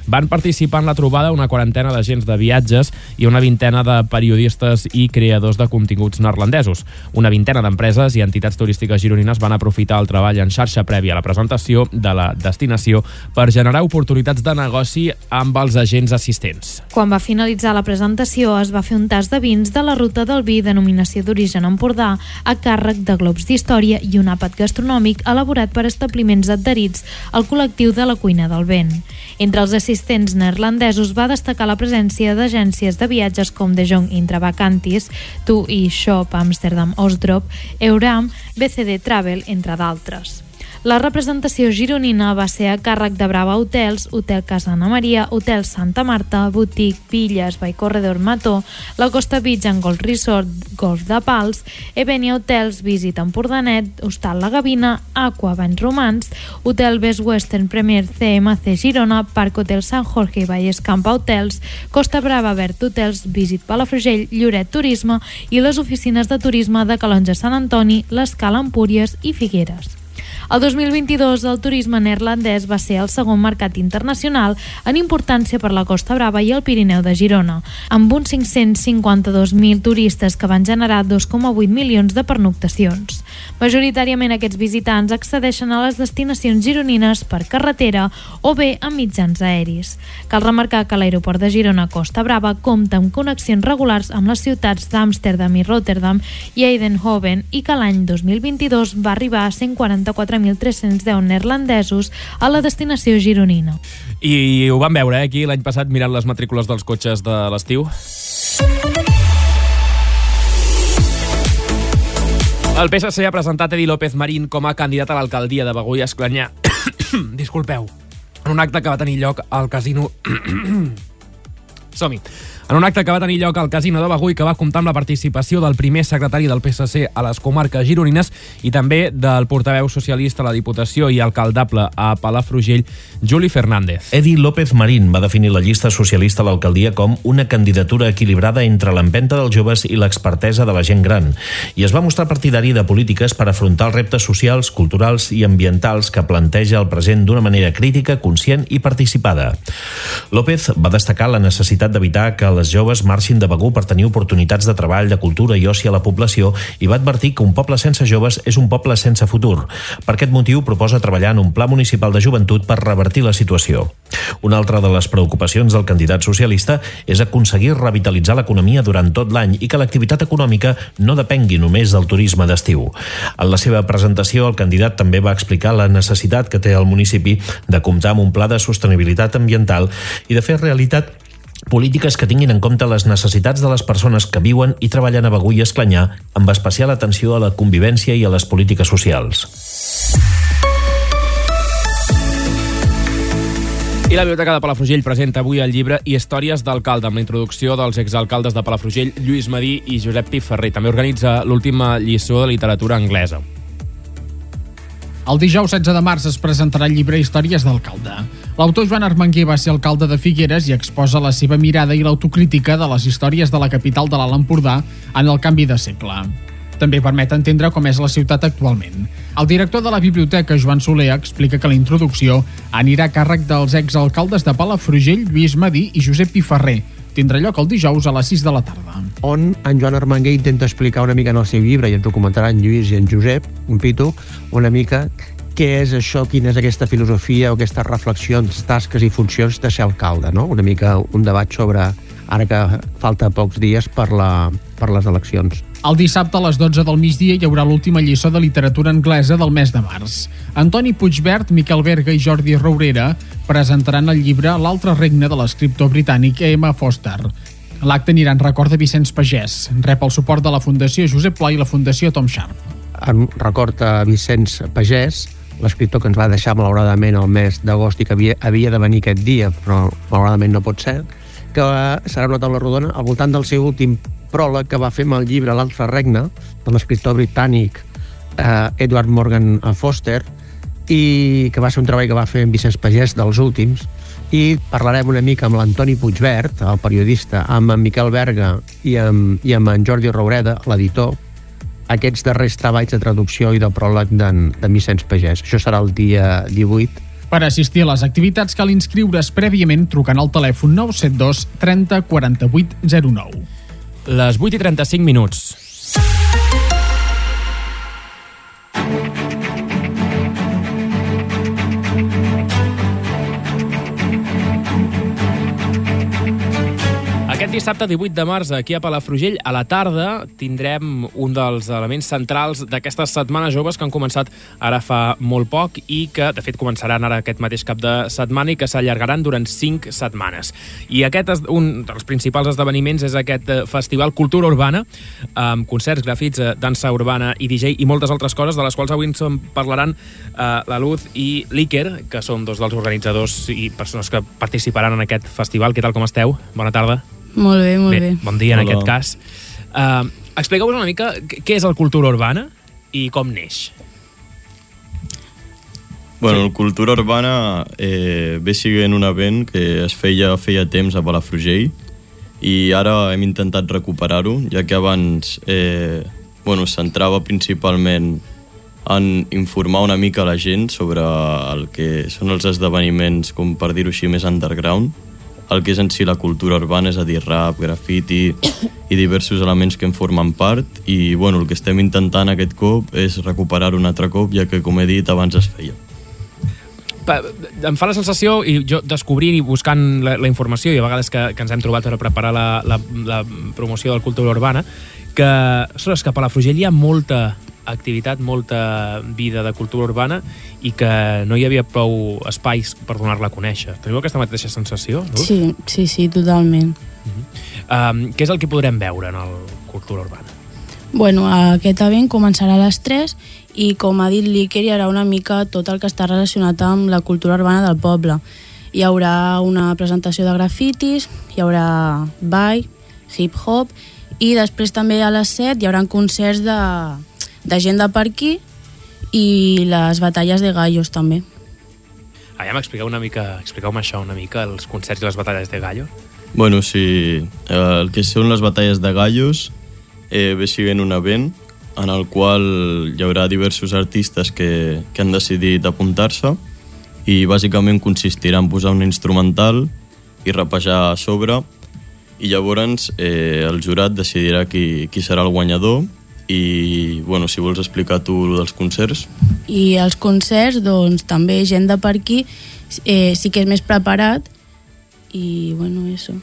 Van participar en la trobada una quarantena d'agents de viatges i una vintena de periodistes i creadors de continguts neerlandesos. Una vintena d'empreses i entitats turístiques gironines van aprofitar el treball en xarxa prèvia a la presentació de la destinació per generar oportunitats de negoci amb els agents assistents. Quan va finalitzar la presentació, es va fer un tast de vins de la ruta del vi denominació d'origen Empordà a càrrec de globs d'història i un àpat gastronòmic elaborat per establiments adherits al col·lectiu de la cuina del vent. Entre els assistents neerlandesos va destacar la presència d'agències de viatges com De Jong Intravacantis, Tu i Shop Amsterdam Osdrop, Euram, B C D Travel, entre d'altres. La representació gironina va ser a càrrec de Brava Hotels, Hotel Casa Ana Maria, Hotel Santa Marta, Boutique Villas by Corredor Mató, la Costa Beach and Golf Resort, Golf de Pals, Evenia Hotels, Visit Empordanet, Hostal La Gavina, Aqua Banys Romans, Hotel Best Western Premier C M C Girona, Parc Hotel San Jorge i Valles Campa Hotels, Costa Brava Verd Hotels, Visit Palafrugell, Lloret Turisme i les oficines de turisme de Calonge Sant Antoni, l'Escala Empúries i Figueres. El dos mil vint-i-dos, el turisme neerlandès va ser el segon mercat internacional en importància per la Costa Brava i el Pirineu de Girona, amb uns cinc-cents cinquanta-dos mil turistes que van generar dos coma vuit milions de pernoctacions. Majoritàriament aquests visitants accedeixen a les destinacions gironines per carretera o bé amb mitjans aeris. Cal remarcar que l'aeroport de Girona Costa Brava compta amb connexions regulars amb les ciutats d'Amsterdam i Rotterdam i Eindhoven i que l'any dos mil vint-i-dos va arribar a cent quaranta-quatre mil tres-cents deu neerlandesos a la destinació gironina. I ho vam veure eh, aquí l'any passat mirant les matrícules dels cotxes de l'estiu. El P S C ha presentat Edi López Marín com a candidat a l'alcaldia de Begur i Esclanyà. Disculpeu. En un acte que va tenir lloc al casino... Som-hi. En un acte que va tenir lloc al Casino de Begur i que va comptar amb la participació del primer secretari del P S C a les comarques gironines i també del portaveu socialista a la Diputació i alcaldable a Palafrugell, Juli Fernández. Edi López Marín va definir la llista socialista a l'alcaldia com una candidatura equilibrada entre l'empenta dels joves i l'expertesa de la gent gran i es va mostrar partidari de polítiques per afrontar els reptes socials, culturals i ambientals que planteja el present d'una manera crítica, conscient i participada. López va destacar la necessitat d'evitar que les joves marxin de Begur per tenir oportunitats de treball, de cultura i oci a la població i va advertir que un poble sense joves és un poble sense futur. Per aquest motiu proposa treballar en un pla municipal de joventut per revertir la situació. Una altra de les preocupacions del candidat socialista és aconseguir revitalitzar l'economia durant tot l'any i que l'activitat econòmica no depengui només del turisme d'estiu. En la seva presentació, el candidat també va explicar la necessitat que té el municipi de comptar amb un pla de sostenibilitat ambiental i de fer realitat polítiques que tinguin en compte les necessitats de les persones que viuen i treballen a Begur i Esclanyà, amb especial atenció a la convivència i a les polítiques socials. I la Biblioteca de Palafrugell presenta avui el llibre Històries d'alcalde, amb la introducció dels exalcaldes de Palafrugell, Lluís Madí i Josep Pi Ferrer. També organitza l'última lliçó de literatura anglesa. El dijous setze de març es presentarà el llibre Històries d'alcalde. L'autor Joan Armenguer va ser alcalde de Figueres i exposa la seva mirada i l'autocrítica de les històries de la capital de l'Alt Empordà en el canvi de segle. També permet entendre com és la ciutat actualment. El director de la biblioteca, Joan Soler, explica que la introducció anirà a càrrec dels exalcaldes de Palafrugell, Lluís Madí i Josep Pi Ferrer. Tindrà lloc el dijous a les sis de la tarda. On en Joan Armenguer intenta explicar una mica en el seu llibre, i ens ho comentaran en Lluís i en Josep, un Pitu, una mica què és això, quina és aquesta filosofia o aquestes reflexions, tasques i funcions de ser alcalde, no? Una mica un debat sobre, ara que falta pocs dies per, la, per les eleccions. El dissabte a les dotze del migdia hi haurà l'última lliçó de literatura anglesa del mes de març. Antoni Puigvert, Miquel Berga i Jordi Rourera presentaran el llibre L'altre regne de l'escriptor britànic E M Foster. L'acte anirà en record de Vicenç Pagès. Rep el suport de la Fundació Josep Pla i la Fundació Tom Sharp. En record a Vicenç Pagès, l'escriptor que ens va deixar malauradament el mes d'agost i que havia, havia de venir aquest dia, però malauradament no pot ser, que serà una taula rodona al voltant del seu últim pròleg que va fer amb el llibre L'altre regne, de l'escriptor britànic eh, Edward Morgan Foster, i que va ser un treball que va fer en Vicenç Pagès dels últims, i parlarem una mica amb l'Antoni Puigvert, el periodista, amb en Miquel Berga i amb, i amb en Jordi Roureda, l'editor, aquests darrers treballs de traducció i de pròleg d'en, de Vicenç Pagès. Això serà el dia divuit. Per assistir a les activitats cal inscriure's prèviament trucant al telèfon nou set dos trenta quaranta-vuit zero nou. Les vuit i trenta-cinc minuts. Aquest dissabte divuit de març aquí a Palafrugell a la tarda tindrem un dels elements centrals d'aquestes setmanes joves que han començat ara fa molt poc i que de fet començaran ara aquest mateix cap de setmana i que s'allargaran durant cinc setmanes. I aquest, un dels principals esdeveniments és aquest festival Cultura Urbana amb concerts, grafits, dansa urbana i D J i moltes altres coses de les quals avui ens en parlaran eh, la Luz i l'Iker, que són dos dels organitzadors i persones que participaran en aquest festival. Què tal, com esteu? Bona tarda. Molt bé, molt bé. bé. Bon dia, en Hola. aquest cas. Uh, Expliqueu-vos una mica què és el Cultura Urbana i com neix. Bueno, el Cultura Urbana eh, ve siguent un event que es feia feia temps a Palafrugell i ara hem intentat recuperar-ho, ja que abans eh, bueno, centrava principalment en informar una mica la gent sobre el que són els esdeveniments, com per dir-ho així, més underground, el que és en si la cultura urbana, és a dir, rap, grafiti i diversos elements que en formen part i bueno, el que estem intentant aquest cop és recuperar un altre cop, ja que, com he dit, abans es feia. Em fa la sensació, i jo descobrint i buscant la, la informació i a vegades que, que ens hem trobat per preparar la, la, la promoció del Cultura Urbana, que, ostres, que a Palafrugell hi ha molta activitat, molta vida de cultura urbana i que no hi havia prou espais per donar-la a conèixer. Teniu aquesta mateixa sensació? No? Sí, sí, sí, totalment. Uh-huh. um, què és el que podrem veure en el Cultura Urbana? Bueno, aquest event començarà a les tres i, com ha dit l'Iker, hi haurà una mica tot el que està relacionat amb la cultura urbana del poble. Hi haurà una presentació de grafitis, hi haurà ball, hip-hop i després també a les set hi haurà concerts de de gent de per aquí i les batalles de gallos també. Ah, ja m'expliqueu una mica, expliqueu-me això una mica, els concerts i les batalles de gallos. Bueno, sí, el que són les batalles de gallos eh, ve siguent un event en el qual hi haurà diversos artistes que, que han decidit apuntar-se i bàsicament consistirà en posar un instrumental i rapejar a sobre i llavors eh, el jurat decidirà qui, qui serà el guanyador. I, bueno, si vols explicar tu dels concerts. I els concerts, doncs, també gent de per aquí eh, sí que és més preparat i, bueno, això.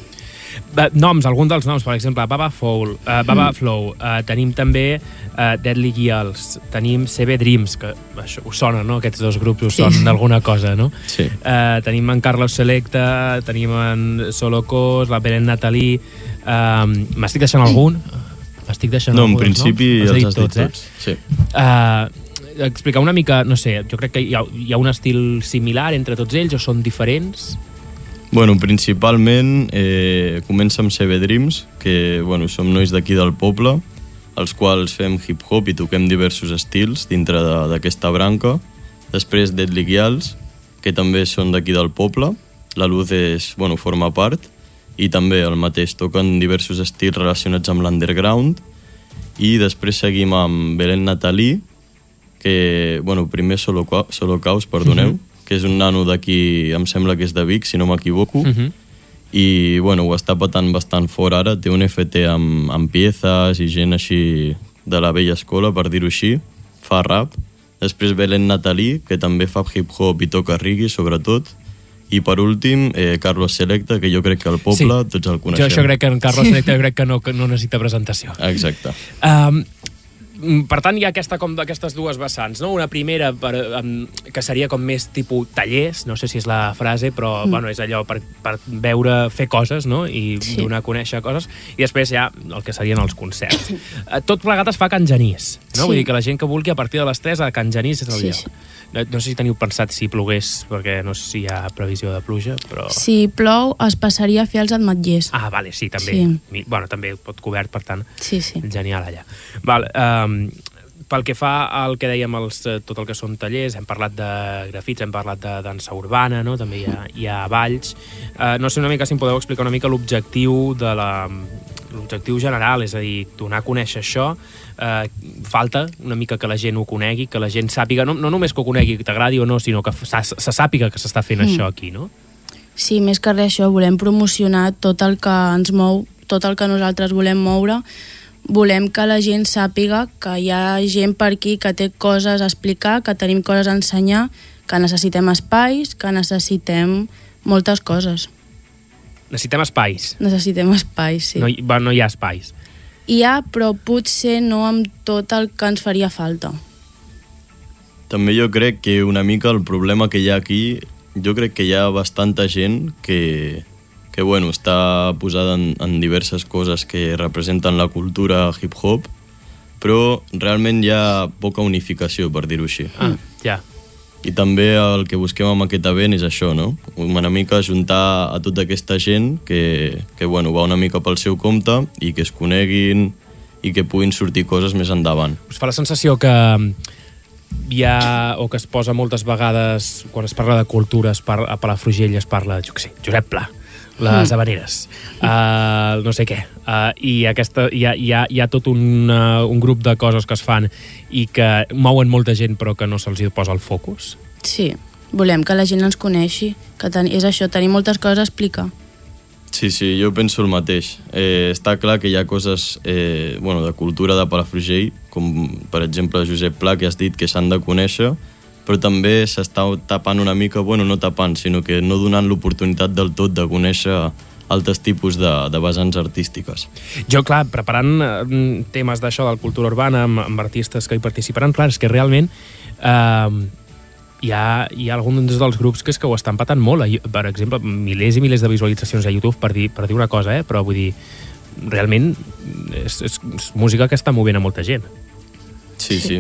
Noms, algun dels noms, per exemple, Baba Flow, uh, Baba mm. Flow, uh, tenim també uh, Deadly Girls, tenim C B Dreams, que això us sona, no? Aquests dos grups us sí. sonen d'alguna cosa, no? Sí. Uh, tenim en Carlos Selecta, tenim en Solo Cos, la Belén Natalí, uh, m'estic deixant algun? M'estic deixant no, en alguns, principi no? els has dit tots, tots. Eh? Sí. Uh, explicar una mica, no sé, jo crec que hi ha, hi ha un estil similar entre tots ells o són diferents? Bueno, principalment eh, comença amb C B Dreams, que bueno, som nois d'aquí del poble, els quals fem hip-hop i toquem diversos estils dintre d'aquesta branca. Després Deadly Girls, que també són d'aquí del poble. La Luz és, bueno, forma part. I també el mateix, toquen diversos estils relacionats amb l'underground i després seguim amb Belén Natalí, que, bueno, primer Solo, Solo Caos, perdoneu, uh-huh. que és un nano d'aquí, em sembla que és de Vic, si no m'equivoco, uh-huh. i, bueno, ho està patant bastant fort ara, té un F T amb, amb piezas i gent així de la vella escola, per dir-ho així, fa rap. Després Belén Natalí, que també fa hip-hop i toca reggae, sobretot. I per últim, eh, Carlos Selecta, que jo crec que al poble sí. tots el coneixem. Jo això crec que en Carlos Selecta crec que no, que no necessita presentació. Exacte. Um, per tant, hi ha aquesta, com d'aquestes dues vessants, no? Una primera per, um, que seria com més tipus tallers, no sé si és la frase, però mm. bueno, és allò per, per veure, fer coses, no? I sí. donar a conèixer coses. I després hi ha el que serien els concerts. Tot plegat es fa a Can Genís, no? Sí. Vull dir que la gent que vulgui a partir de les tres a Can Genís és el sí, lloc. Sí. No, no sé si teniu pensat si plogués, perquè no sé si hi ha previsió de pluja, però... Si plou, es passaria a fer els ametllers. Ah, vale, sí, també. Sí. Bueno, també pot cobert, per tant. Sí, sí. Genial, allà. Val, um, pel que fa al que dèiem, els, tot el que són tallers, hem parlat de grafits, hem parlat de dansa urbana, no? També hi ha, hi ha balls. Uh, no sé una mica si em podeu explicar una mica l'objectiu de la, l'objectiu general, és a dir, donar a conèixer això, eh, falta una mica que la gent ho conegui, que la gent sàpiga, no, no només que ho conegui, que t'agradi o no, sinó que se sàpiga que s'està fent mm. això aquí, no? Sí, més que res això, volem promocionar tot el que ens mou, tot el que nosaltres volem moure. Volem que la gent sàpiga que hi ha gent per aquí que té coses a explicar, que tenim coses a ensenyar, que necessitem espais, que necessitem moltes coses. Necessitem espais? Necessitem espais, sí. No hi, no hi ha espais? Hi ha, però potser no amb tot el que ens faria falta. També jo crec que una mica el problema que hi ha aquí, jo crec que hi ha bastanta gent que, que bueno, està posada en, en diverses coses que representen la cultura hip-hop, però realment hi ha poca unificació, per dir-ho així. Ah, ja. I també el que busquem amb aquest event és això, no? Una mica juntar a tota aquesta gent que, que bueno, va una mica pel seu compte i que es coneguin i que puguin sortir coses més endavant. Us fa la sensació que hi ha, o que es posa moltes vegades, quan es parla de cultura, es parla, a Palafrugell es parla, jo què sé, Josep Pla, les habaneres, uh, no sé què, uh, i aquesta, hi, ha, hi, ha, hi ha tot un, uh, un grup de coses que es fan i que mouen molta gent però que no se'ls hi posa el focus. Sí, volem que la gent ens coneixi, que ten, és això, tenir moltes coses a explicar. Sí, sí, jo penso el mateix. Eh, està clar que hi ha coses eh, bueno, de cultura de Palafrugell, com per exemple Josep Pla, que has dit que s'han de conèixer, però també s'està tapant una mica, bueno, no tapant, sinó que no donant l'oportunitat del tot de conèixer altres tipus de, de vessants artístiques. Jo, clar, preparant eh, temes d'això, de la cultura urbana, amb, amb artistes que hi participaran, clar, és que realment eh, hi, ha, hi ha alguns dels grups que és que ho estan patant molt. Per exemple, milers i milers de visualitzacions a YouTube, per dir, per dir una cosa, eh? Però vull dir, realment és, és, és música que està movent a molta gent. Sí, sí.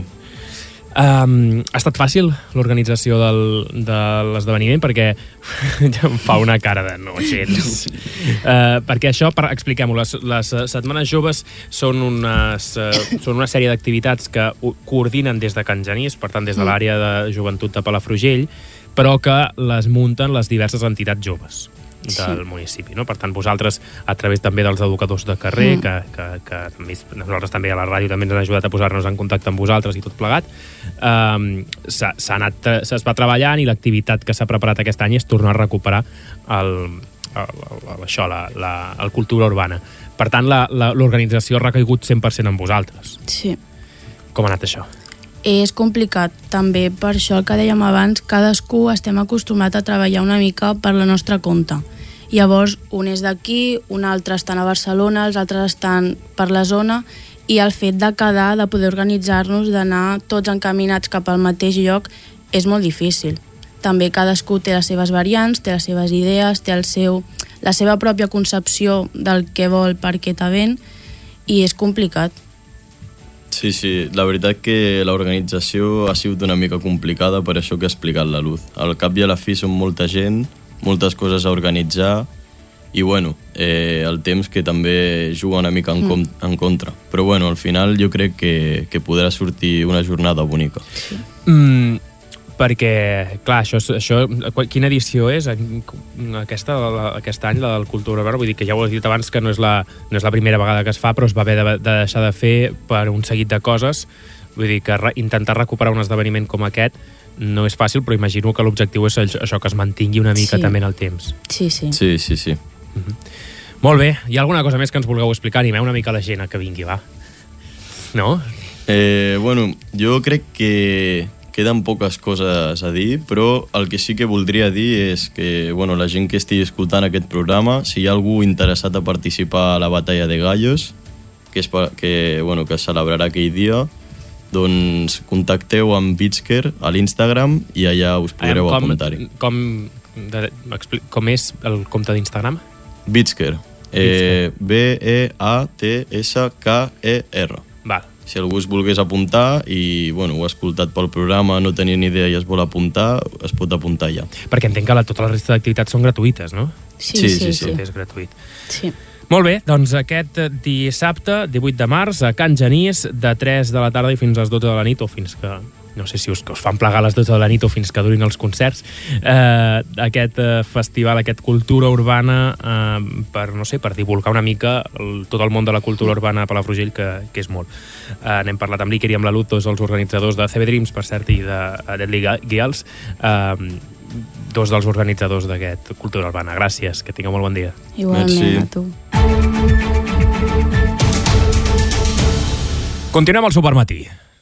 Um, ha estat fàcil l'organització del, de l'esdeveniment perquè ja em fa una cara de no gens uh, perquè això, per, expliquem-ho, les, les setmanes joves són, unes, uh, són una sèrie d'activitats que coordinen des de Can Genís, per tant des de l'àrea de joventut de Palafrugell, però que les munten les diverses entitats joves del sí. municipi, no? Per tant, vosaltres, a través també dels educadors de carrer, mm. que, que, que també, nosaltres també a la ràdio també ens han ajudat a posar-nos en contacte amb vosaltres i tot plegat, um, s'ha, s'ha anat, es va treballant i l'activitat que s'ha preparat aquest any és tornar a recuperar el, el, el, això, la, la, el cultura urbana. Per tant, la, la, l'organització ha recaigut cent per cent en vosaltres. Sí. Com ha anat això? És complicat, també per això el que dèiem abans, cadascú estem acostumats a treballar una mica per la nostra compte. Llavors, un és d'aquí, un altre estan a Barcelona, els altres estan per la zona, i el fet de quedar, de poder organitzar-nos, d'anar tots encaminats cap al mateix lloc, és molt difícil. També cadascú té les seves variants, té les seves idees, té el seu, la seva pròpia concepció del que vol per aquest event, i és complicat. Sí, sí, la veritat que l'organització ha sigut una mica complicada per això que ha explicat la Luz. Al cap i a la fi són molta gent, moltes coses a organitzar i, bueno, eh, el temps que també juga una mica en, com, mm. en contra. Però, bueno, al final jo crec que, que podrà sortir una jornada bonica. Sí. Mm, perquè, clar, això, això, quina edició és aquesta, la, aquest any, la del Cultura Urbana? Vull dir que ja ho he dit abans que no és, la, no és la primera vegada que es fa, però es va haver de, de deixar de fer per un seguit de coses. Vull dir que re, intentar recuperar un esdeveniment com aquest no és fàcil, però imagino que l'objectiu és això, que es mantingui una mica sí. també en el temps. Sí, sí. Sí, sí, sí. Uh-huh. Molt bé. Hi ha alguna cosa més que ens vulgueu explicar? Animeu una mica la gent a que vingui, va. No? Eh, bueno, jo crec que queden poques coses a dir, però el que sí que voldria dir és que, bueno, la gent que estigui escoltant aquest programa, si hi ha algú interessat a participar a la batalla de gallos, que, és, que, bueno, que es celebrarà aquell dia, doncs contacteu amb Bitsker a l'Instagram i allà us podreu com, apuntar-hi. Com, de, com és el compte d'Instagram? Bitsker. Eh, B E A T S K E R. Val. Si algú es volgués apuntar i, bueno, ho ha escoltat pel programa, no tenia ni idea i es vol apuntar, es pot apuntar ja. Perquè entenc que la, tota la resta d'activitats són gratuïtes, no? Sí, sí, sí. sí, sí. És gratuït. Sí. Molt bé, doncs aquest dissabte, divuit de març, a Can Genís, de tres de la tarda i fins a les dotze de la nit, o fins que no sé si us, us fan plegar a les dotze de la nit o fins que durin els concerts, eh, aquest eh, festival, aquest cultura urbana, eh, per, no sé, per divulgar una mica el, tot el món de la cultura urbana a Palafrugell, que, que és molt. Eh, n'hem parlat amb l'Iker i amb la Lut, dos dels organitzadors de C B Dreams, per cert, i de Deadly Girls, eh, dos dels organitzadors d'aquest cultura urbana. Gràcies, que tingueu molt bon dia. Igualment, a tu. Continuem al Supermatí.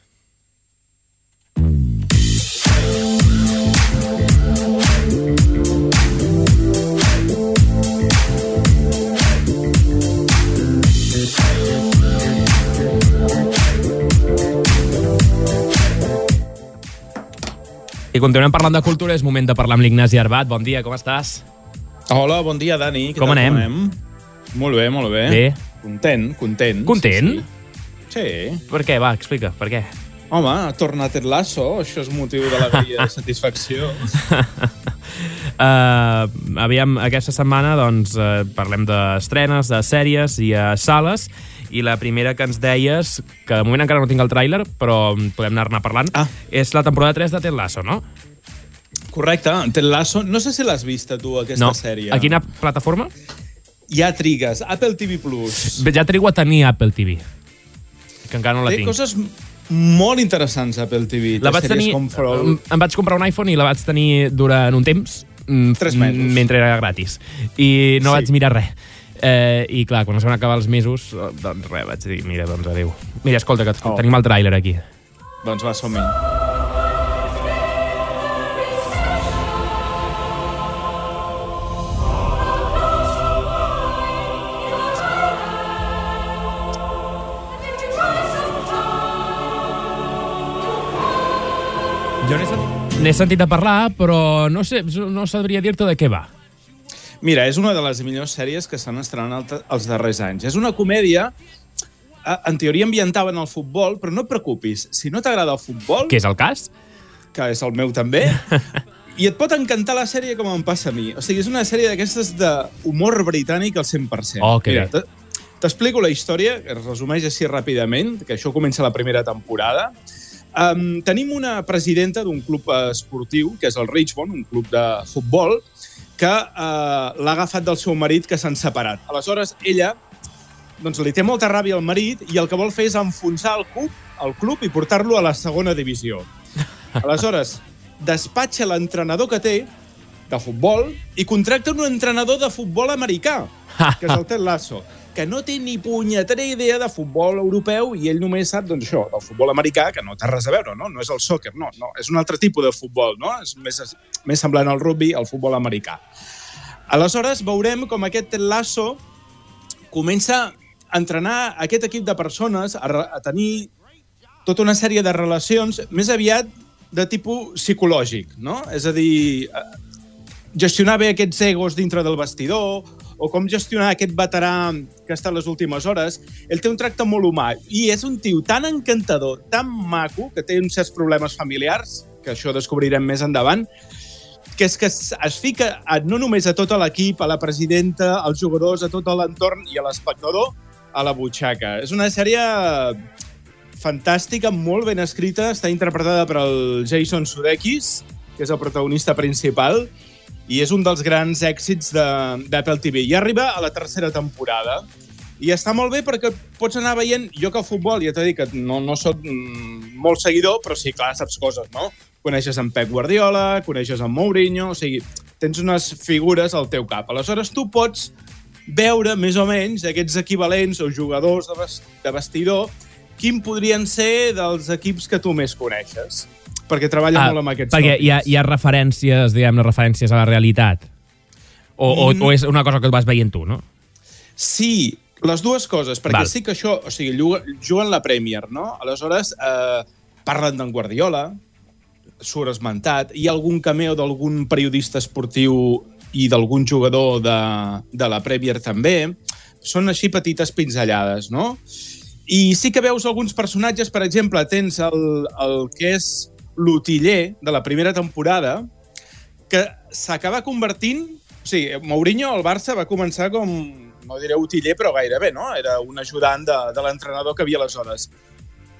I continuem parlant de cultura, és moment de parlar amb l'Ignasi Arbat. Bon dia, com estàs? Hola, bon dia, Dani. Com tal, anem? Com anem? Molt bé, molt bé. Bé. Content, content. Content? Sí, sí. sí. Per què? Va, explica, per què? Home, ha tornat Ted Lasso, això és motiu d'alegria i de satisfacció. uh, aviam, aquesta setmana doncs, uh, parlem d'estrenes, de sèries i a sales, i la primera que ens deies, que de moment encara no tinc el tràiler, però podem anar-ne parlant, ah. és la temporada tres de Ted Lasso, no? Correcte, Ted Lasso. No sé si l'has vista tu, aquesta no. sèrie. A quina plataforma? Ja trigues, Apple T V Plus. Ja trigo a tenir Apple T V, que encara no la Té tinc. Té coses molt interessants, Apple T V. La vaig tenir, From... em vaig comprar un iPhone i la vaig tenir durant un temps, Tres mesos. mentre era gratis, i no sí. vaig mirar res. Eh, I clar, quan es van acabar els mesos, doncs res, vaig dir, mira, doncs adéu. Mira, escolta, que oh. tenim el tràiler aquí. Doncs va, som-hi. Jo n'he sentit, n'he sentit a parlar, però no sé, no sabria dir-te de què va. Mira, és una de les millors sèries que s'han estrenat els darrers anys. És una comèdia, en teoria ambientada en el futbol, però no et preocupis, si no t'agrada el futbol... Que és el cas? Que és el meu també. I et pot encantar la sèrie com em passa a mi. O sigui, és una sèrie d'aquestes d'humor britànic al cent per cent. Oh, que Mira, bé. T'explico la història, que es resumeix així ràpidament, que això comença la primera temporada. Um, tenim una presidenta d'un club esportiu, que és el Richmond, un club de futbol, que eh, l'ha agafat del seu marit, que s'han separat. Aleshores, ella doncs, li té molta ràbia al marit i el que vol fer és enfonsar el club, el club i portar-lo a la segona divisió. Aleshores, despatxa l'entrenador que té de futbol i contracta un entrenador de futbol americà, que és el Ted Lasso, que no té ni punyetera idea de futbol europeu i ell només sap, doncs això, del futbol americà, que no té res a veure, no? No és el soccer, no, no. És un altre tipus de futbol, no? És més, més semblant al rugby, al futbol americà. Aleshores, veurem com aquest Ted Lasso comença a entrenar aquest equip de persones a, a tenir tota una sèrie de relacions més aviat de tipus psicològic, no? És a dir, gestionar bé aquests egos dintre del vestidor, o com gestionar aquest veterà que està a les últimes hores. Ell té un tracte molt humà i és un tio tan encantador, tan maco, que té uns certs problemes familiars, que això descobrirem més endavant, que és que es, es fica a, no només a tot l'equip, a la presidenta, als jugadors, a tot l'entorn i a l'espectador, a la butxaca. És una sèrie fantàstica, molt ben escrita, està interpretada per el Jason Sudeikis, que és el protagonista principal, i és un dels grans èxits d'Apple T V. I arriba a la tercera temporada. I està molt bé perquè pots anar veient... Jo que al futbol, ja t'he dit que no, no soc mm, molt seguidor, però sí, clar, saps coses, no? Coneixes en Pep Guardiola, coneixes en Mourinho, o sigui, tens unes figures al teu cap. Aleshores, tu pots veure, més o menys, aquests equivalents o jugadors de, vest de vestidor, quin podrien ser dels equips que tu més coneixes. Perquè treballa ah, molt amb aquests perquè hi ha, hi ha referències, diguem-ne, referències a la realitat? O, mm. o, o és una cosa que et vas veient tu, no? Sí, les dues coses, perquè Val. sí que això, o sigui, juguen la Premier, no? Aleshores, eh, parlen d'en Guardiola, surt esmentat, hi ha algun cameo d'algun periodista esportiu i d'algun jugador de, de la Premier també. Són així petites pinzellades, no? I sí que veus alguns personatges, per exemple, tens el, el que és l'utiller de la primera temporada, que s'acaba convertint... O sigui, Mourinho al Barça va començar com, no diré utiller, però gairebé, no? Era un ajudant de, de l'entrenador que havia aleshores.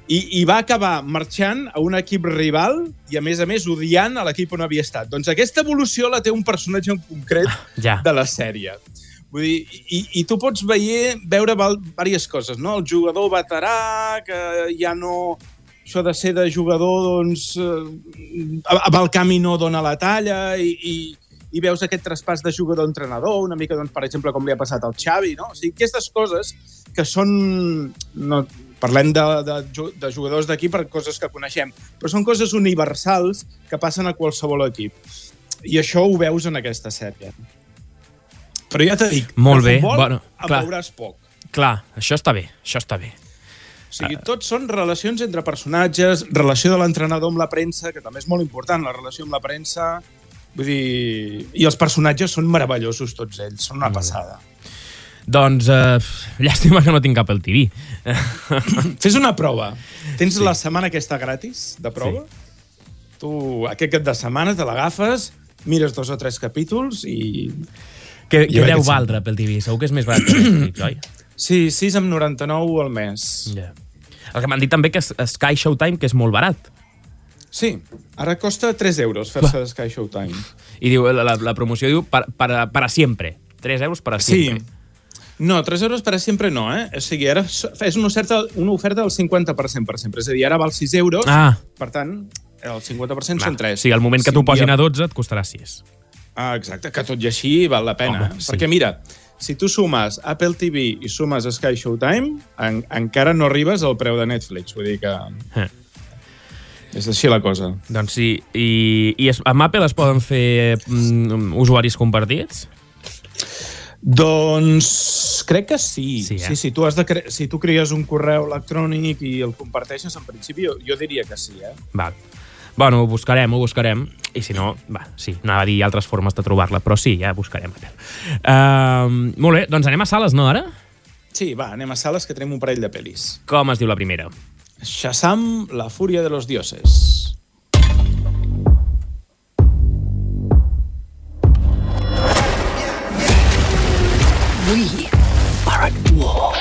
i, i va acabar marxant a un equip rival i, a més a més, odiant a l'equip on havia estat. Doncs aquesta evolució la té un personatge en concret ja. de la sèrie. Vull dir, i, i tu pots veure, veure diverses coses, no? El jugador veterà, que ja no... Això de ser de jugador, doncs, eh, amb el camí no dona la talla i, i, i veus aquest traspàs de jugador-entrenador, una mica, doncs, per exemple, com li ha passat al Xavi, no? O sigui, aquestes coses que són... No, parlem de, de, de jugadors d'aquí per coses que coneixem, però són coses universals que passen a qualsevol equip. I això ho veus en aquesta sèrie. Però ja t'he dit, molt bé, futbol bueno, en clar, veuràs poc. Clar, això està bé, això està bé. O sigui, tots són relacions entre personatges, relació de l'entrenador amb la premsa, que també és molt important, la relació amb la premsa. Vull dir... I els personatges són meravellosos, tots ells. Són una passada. Doncs, eh, llàstima que no tinc Apple T V. Fes una prova. Tens sí. la setmana aquesta gratis, de prova. Sí. Tu, aquest cap de setmana, te l'agafes, mires dos o tres capítols i... Què deu valdre Apple T V? Segur que és més barat que Netflix, oi? Sí, sis coma noranta-nou al mes. Yeah. El que m'han dit també que és Sky Showtime, que és molt barat. Sí, ara costa tres euros fer-se de Sky Showtime. I diu, la, la promoció diu para, para, para siempre. tres euros para siempre. Sí. No, tres euros para siempre no, eh? O sigui, ara és una oferta, una oferta del cinquanta per cent per sempre. És a dir, ara val sis euros, ah. per tant, el cinquanta per cent Va, són tres. O sigui, al moment que sí, t'ho posin a dotze et costarà sis. Ah, exacte, que tot i així val la pena. Home, sí. Perquè mira, si tu sumes Apple T V i sumes Sky Showtime, en, encara no arribes al preu de Netflix. Vull dir que... Eh. És així la cosa. Doncs sí. I, i es, amb Apple es poden fer mm, usuaris compartits? Doncs crec que sí. Sí, eh? sí, sí. Tu has de cre... Si tu crees un correu electrònic i el comparteixes, en principi jo, jo diria que sí, eh? Val. Bueno, ho buscarem, ho buscarem. I si no, va, sí, anava a dir altres formes de trobar-la, però sí, ja buscarem. Uh, molt bé, doncs anem a sales, no, ara? Sí, va, anem a sales, que tenim un parell de pel·lis. Com es diu la primera? Shazam, la fúria de los dioses. We are at war.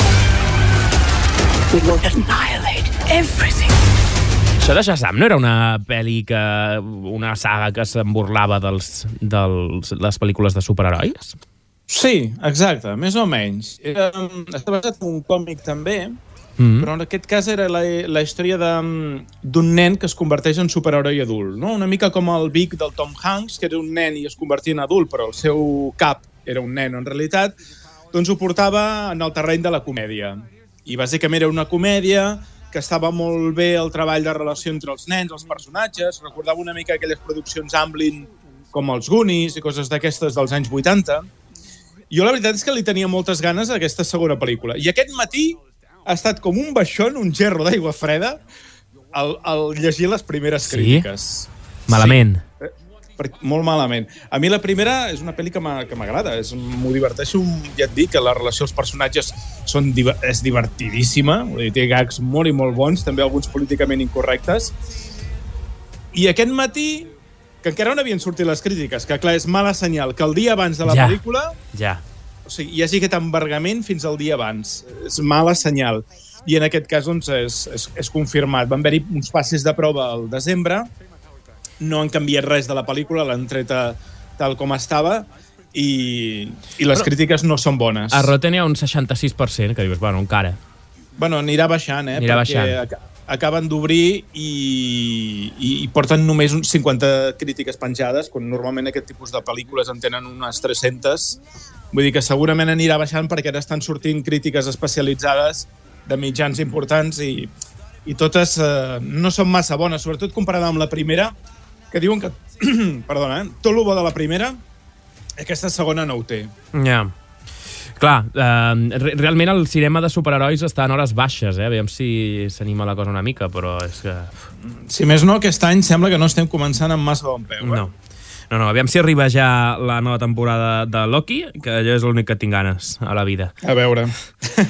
We will annihilate everything. Això de Shazam no era una pel·li que... una saga que se'n burlava dels, dels, les pel·lícules de superherois? Sí, exacte, més o menys. Era, està basat en un còmic també, mm-hmm. però en aquest cas era la, la història d'un nen que es converteix en superheroi adult, no? Una mica com el Vic del Tom Hanks, que era un nen i es convertia en adult, però el seu cap era un nen en realitat, doncs ho portava en el terreny de la comèdia. I bàsicament era una comèdia que estava molt bé el treball de relació entre els nens, els personatges, recordava una mica aquelles produccions Amblin com els Goonies i coses d'aquestes dels anys vuitanta. Jo la veritat és que li tenia moltes ganes a aquesta segona pel·lícula. I aquest matí ha estat com un baixón, un gerro d'aigua freda, al, al llegir les primeres crítiques. Sí? Malament. Sí. Per, molt malament. A mi la primera és una pel·li que m'agrada, m'ho diverteixo, ja et dic que la relació als personatges són, és divertidíssima, té gags molt i molt bons, també alguns políticament incorrectes. I aquest matí, que encara no havien sortit les crítiques, que clar, és mala senyal, que el dia abans de la ja, pel·lícula ja. O sigui, hi hagi aquest embargament fins al dia abans. És mala senyal. I en aquest cas doncs, és, és, és confirmat. Van haver-hi uns passes de prova al desembre, no han canviat res de la pel·lícula, l'han tret tal com estava i, i les Però, crítiques no són bones. A Rotten hi ha un seixanta-sis per cent, que dius, bueno, encara. Bueno, anirà baixant, eh? Anirà perquè baixant. Acaben d'obrir i, i, i porten només uns cinquanta crítiques penjades, quan normalment aquest tipus de pel·lícules en tenen unes tres-centes. Vull dir que segurament anirà baixant perquè ara estan sortint crítiques especialitzades de mitjans importants i, i totes eh, no són massa bones, sobretot comparada amb la primera, que diuen que, perdona, eh, tot el bo de la primera, aquesta segona no ho té. Ja. Yeah. Clar, eh, realment el cinema de superherois està en hores baixes, eh? Aviam si s'anima la cosa una mica, però és que... Si més no, aquest any sembla que no estem començant amb massa bon peu, eh? No. No, no, aviam si arriba ja la nova temporada de Loki, que allò és l'únic que tinc ganes a la vida. A veure.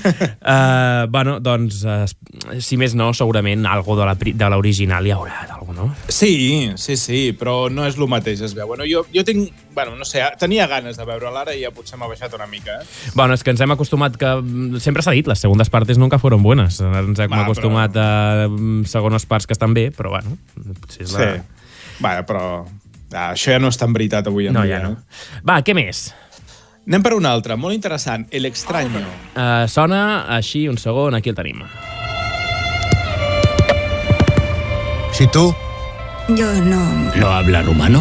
uh, bueno, doncs, uh, si més no, segurament algo de l'original hi haurà, d'algun no? Sí, sí, sí, però no és el mateix, es veu. Bueno, jo, jo tinc... Bueno, no sé, tenia ganes de veure l'ara i ja potser m'ha baixat una mica, eh? Bueno, és que ens hem acostumat que... Sempre s'ha dit, les segundes partes nunca fueron buenas. Ens hem Va, acostumat però... a segones parts que estan bé, però bueno... Potser és la... Sí. Va, però... Ah, això ja no és tan veritat avui en no, dia, ja no. no? Va, què més? Anem per una altra, molt interessant. El extraño. Uh, sona així, un segon, aquí el tenim. ¿Si tú? Yo no... ¿No hablan humano?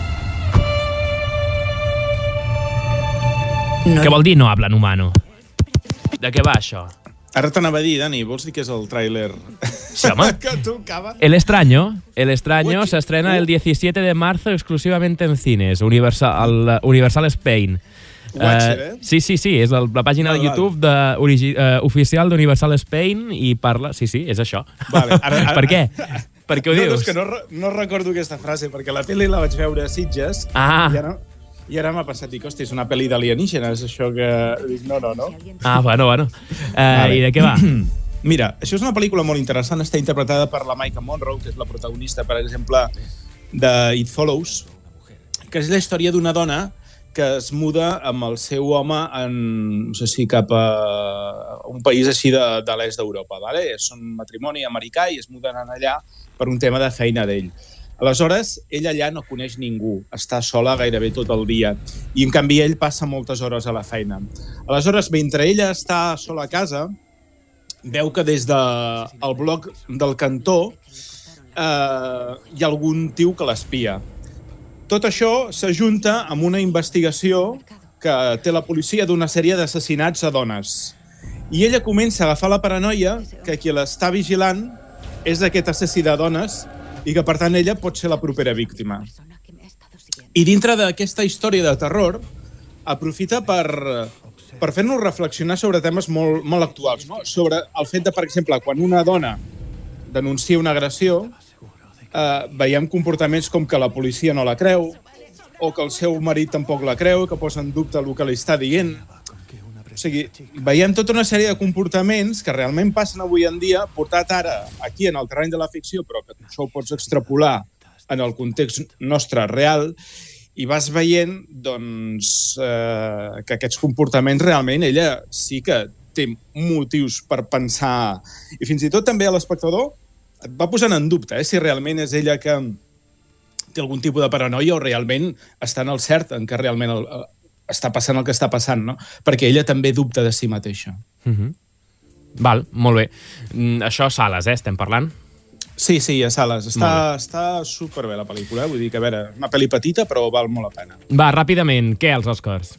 No. Què vol dir no hablan humano? De què va això? Ara t'anava a dir, Dani, vols dir que és el tràiler? Sí, home. Que tocava. El extraño, El extraño se estrena el diecisiete de marzo exclusivamente en cines, Universal, Universal Spain. Watcher, eh? Uh, sí, sí, sí, és la, la pàgina vale, de YouTube de, origi, uh, oficial d'Universal Spain i parla... Sí, sí, és això. Vale, ara, ara, per què? Per què ho no, dius? No, és que no, no recordo aquesta frase, perquè la pel·li la vaig veure a Sitges ah. i ara, i ara m'ha passat, dic, hosti, és una pel·li d'alienígenes, això que... Dic, no, no, no. Ah, bueno, bueno. Uh, vale. I de què va? Mira, això és una pel·lícula molt interessant, està interpretada per la Maika Monroe, que és la protagonista, per exemple, de It Follows, que és la història d'una dona que es muda amb el seu home en, no sé si cap a un país així de, de l'est d'Europa, ¿vale? És un matrimoni americà i es muden allà per un tema de feina d'ell. Aleshores, ell allà no coneix ningú, està sola gairebé tot el dia i en canvi ell passa moltes hores a la feina. Aleshores, mentre ella està sola a casa, veu que des del de bloc del cantó eh, hi ha algun tio que l'espia. Tot això s'ajunta amb una investigació que té la policia d'una sèrie d'assassinats a dones. I ella comença a agafar la paranoia que qui l'està vigilant és aquest assassí de dones i que, per tant, ella pot ser la propera víctima. I dintre d'aquesta història de terror, aprofita per, per fer-nos reflexionar sobre temes molt, molt actuals, no? Sobre el fet de, per exemple, quan una dona denuncia una agressió, Uh, veiem comportaments com que la policia no la creu o que el seu marit tampoc la creu, que posa en dubte el que li està dient. O sigui, veiem tota una sèrie de comportaments que realment passen avui en dia, portat ara aquí en el terreny de la ficció, però que això ho pots extrapolar en el context nostre real, i vas veient doncs, eh, que aquests comportaments realment ella sí que té motius per pensar, i fins i tot també a l'espectador et va posant en dubte eh, si realment és ella que té algun tipus de paranoia o realment està en el cert, en què realment el, el, està passant el que està passant, no? Perquè ella també dubta de si mateixa. Mm-hmm. Val, molt bé. Mm, això a sales, eh, estem parlant? Sí, sí, a sales. Està, està superbé la pel·lícula, eh? Vull dir que, a veure, una pel·li petita, però val molt la pena. Va, ràpidament, què als Oscars?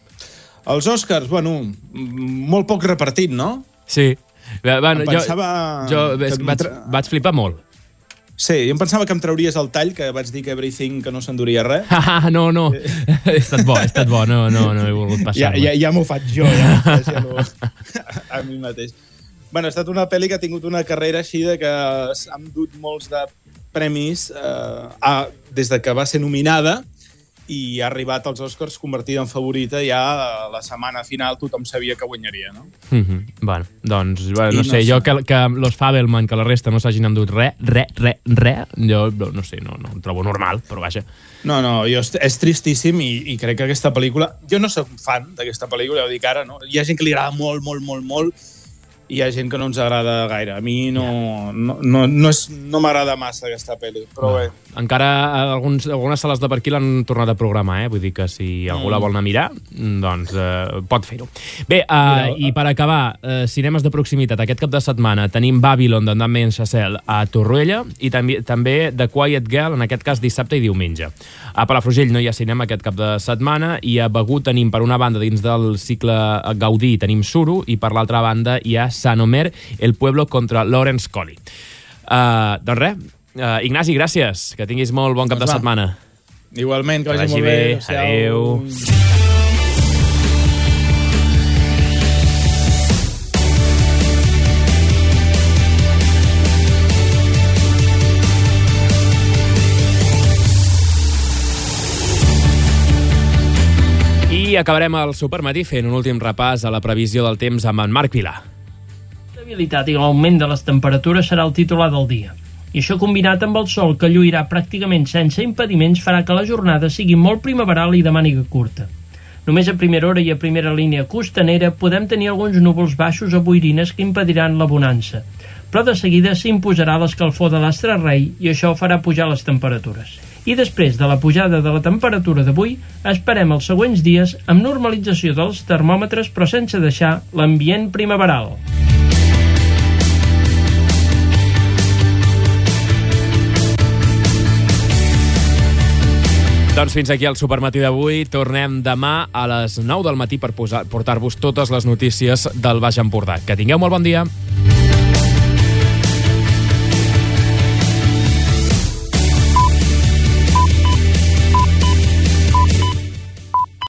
Els Oscars, bueno, molt poc repartit, no? Sí. Bueno, em pensava... Jo, jo que vaig, vaig flipar molt. Sí, jo em pensava que em trauries el tall, que vaig dir que Everything que no s'enduria res. Ah, no, no. He estat bo, he estat bo. No, no, no he volgut passar-me. Ja, ja, ja m'ho faig jo, ja m'ho faig ja no... a mi mateix. Bueno, ha estat una pel·li que ha tingut una carrera així de que s'han dut molts de premis eh, a, des de que va ser nominada i ha arribat als Oscars convertida en favorita ja a la setmana final tothom sabia que guanyaria, no? Mm-hmm. Bueno, doncs, bueno, no, no sé, sé, jo que, que los Fabelman, que la resta no s'hagin endut res, res, res, res, jo no sé, no, no, em trobo normal, però vaja. No, no, jo est és tristíssim i, i crec que aquesta pel·lícula... Jo no soc fan d'aquesta pel·lícula, ja ho dic ara, no? Hi ha gent que li agrada molt, molt, molt, molt, i hi ha gent que no ens agrada gaire. A mi no, no, no, no, és, no m'agrada massa aquesta pel·li, però no. bé. Encara alguns, algunes sales de per aquí l'han tornat a programar, eh? Vull dir que si algú la vol anar a mirar, doncs eh, pot fer-ho. Bé, uh, Mira, i per acabar, uh, cinemes de proximitat. Aquest cap de setmana tenim Babylon de Damien Chazelle a Torroella i també, també The Quiet Girl, en aquest cas dissabte i diumenge. A Palafrugell no hi ha cinema aquest cap de setmana i a Begur tenim per una banda dins del cicle Gaudí tenim Suro i per l'altra banda hi ha Sant Omer, el pueblo contra Lawrence Colley. Uh, doncs res, uh, Ignasi, gràcies. Que tinguis molt bon cap de setmana. Igualment, que, que vagi molt bé. bé. Adéu. I acabarem el Supermatí fent un últim repàs a la previsió del temps amb en Marc Pilar. L'estabilitat i l'augment de les temperatures serà el titular del dia. I això combinat amb el sol que lluirà pràcticament sense impediments farà que la jornada sigui molt primaveral i de màniga curta. Només a primera hora i a primera línia costanera podem tenir alguns núvols baixos o boirines que impediran la bonança, però de seguida s'imposarà l'escalfor de l'astre rei i això farà pujar les temperatures. I després de la pujada de la temperatura d'avui, esperem els següents dies amb normalització dels termòmetres però sense deixar l'ambient primaveral. Doncs fins aquí el Supermatí d'avui. Tornem demà a les nou del matí per portar-vos totes les notícies del Baix Empordà. Que tingueu molt bon dia.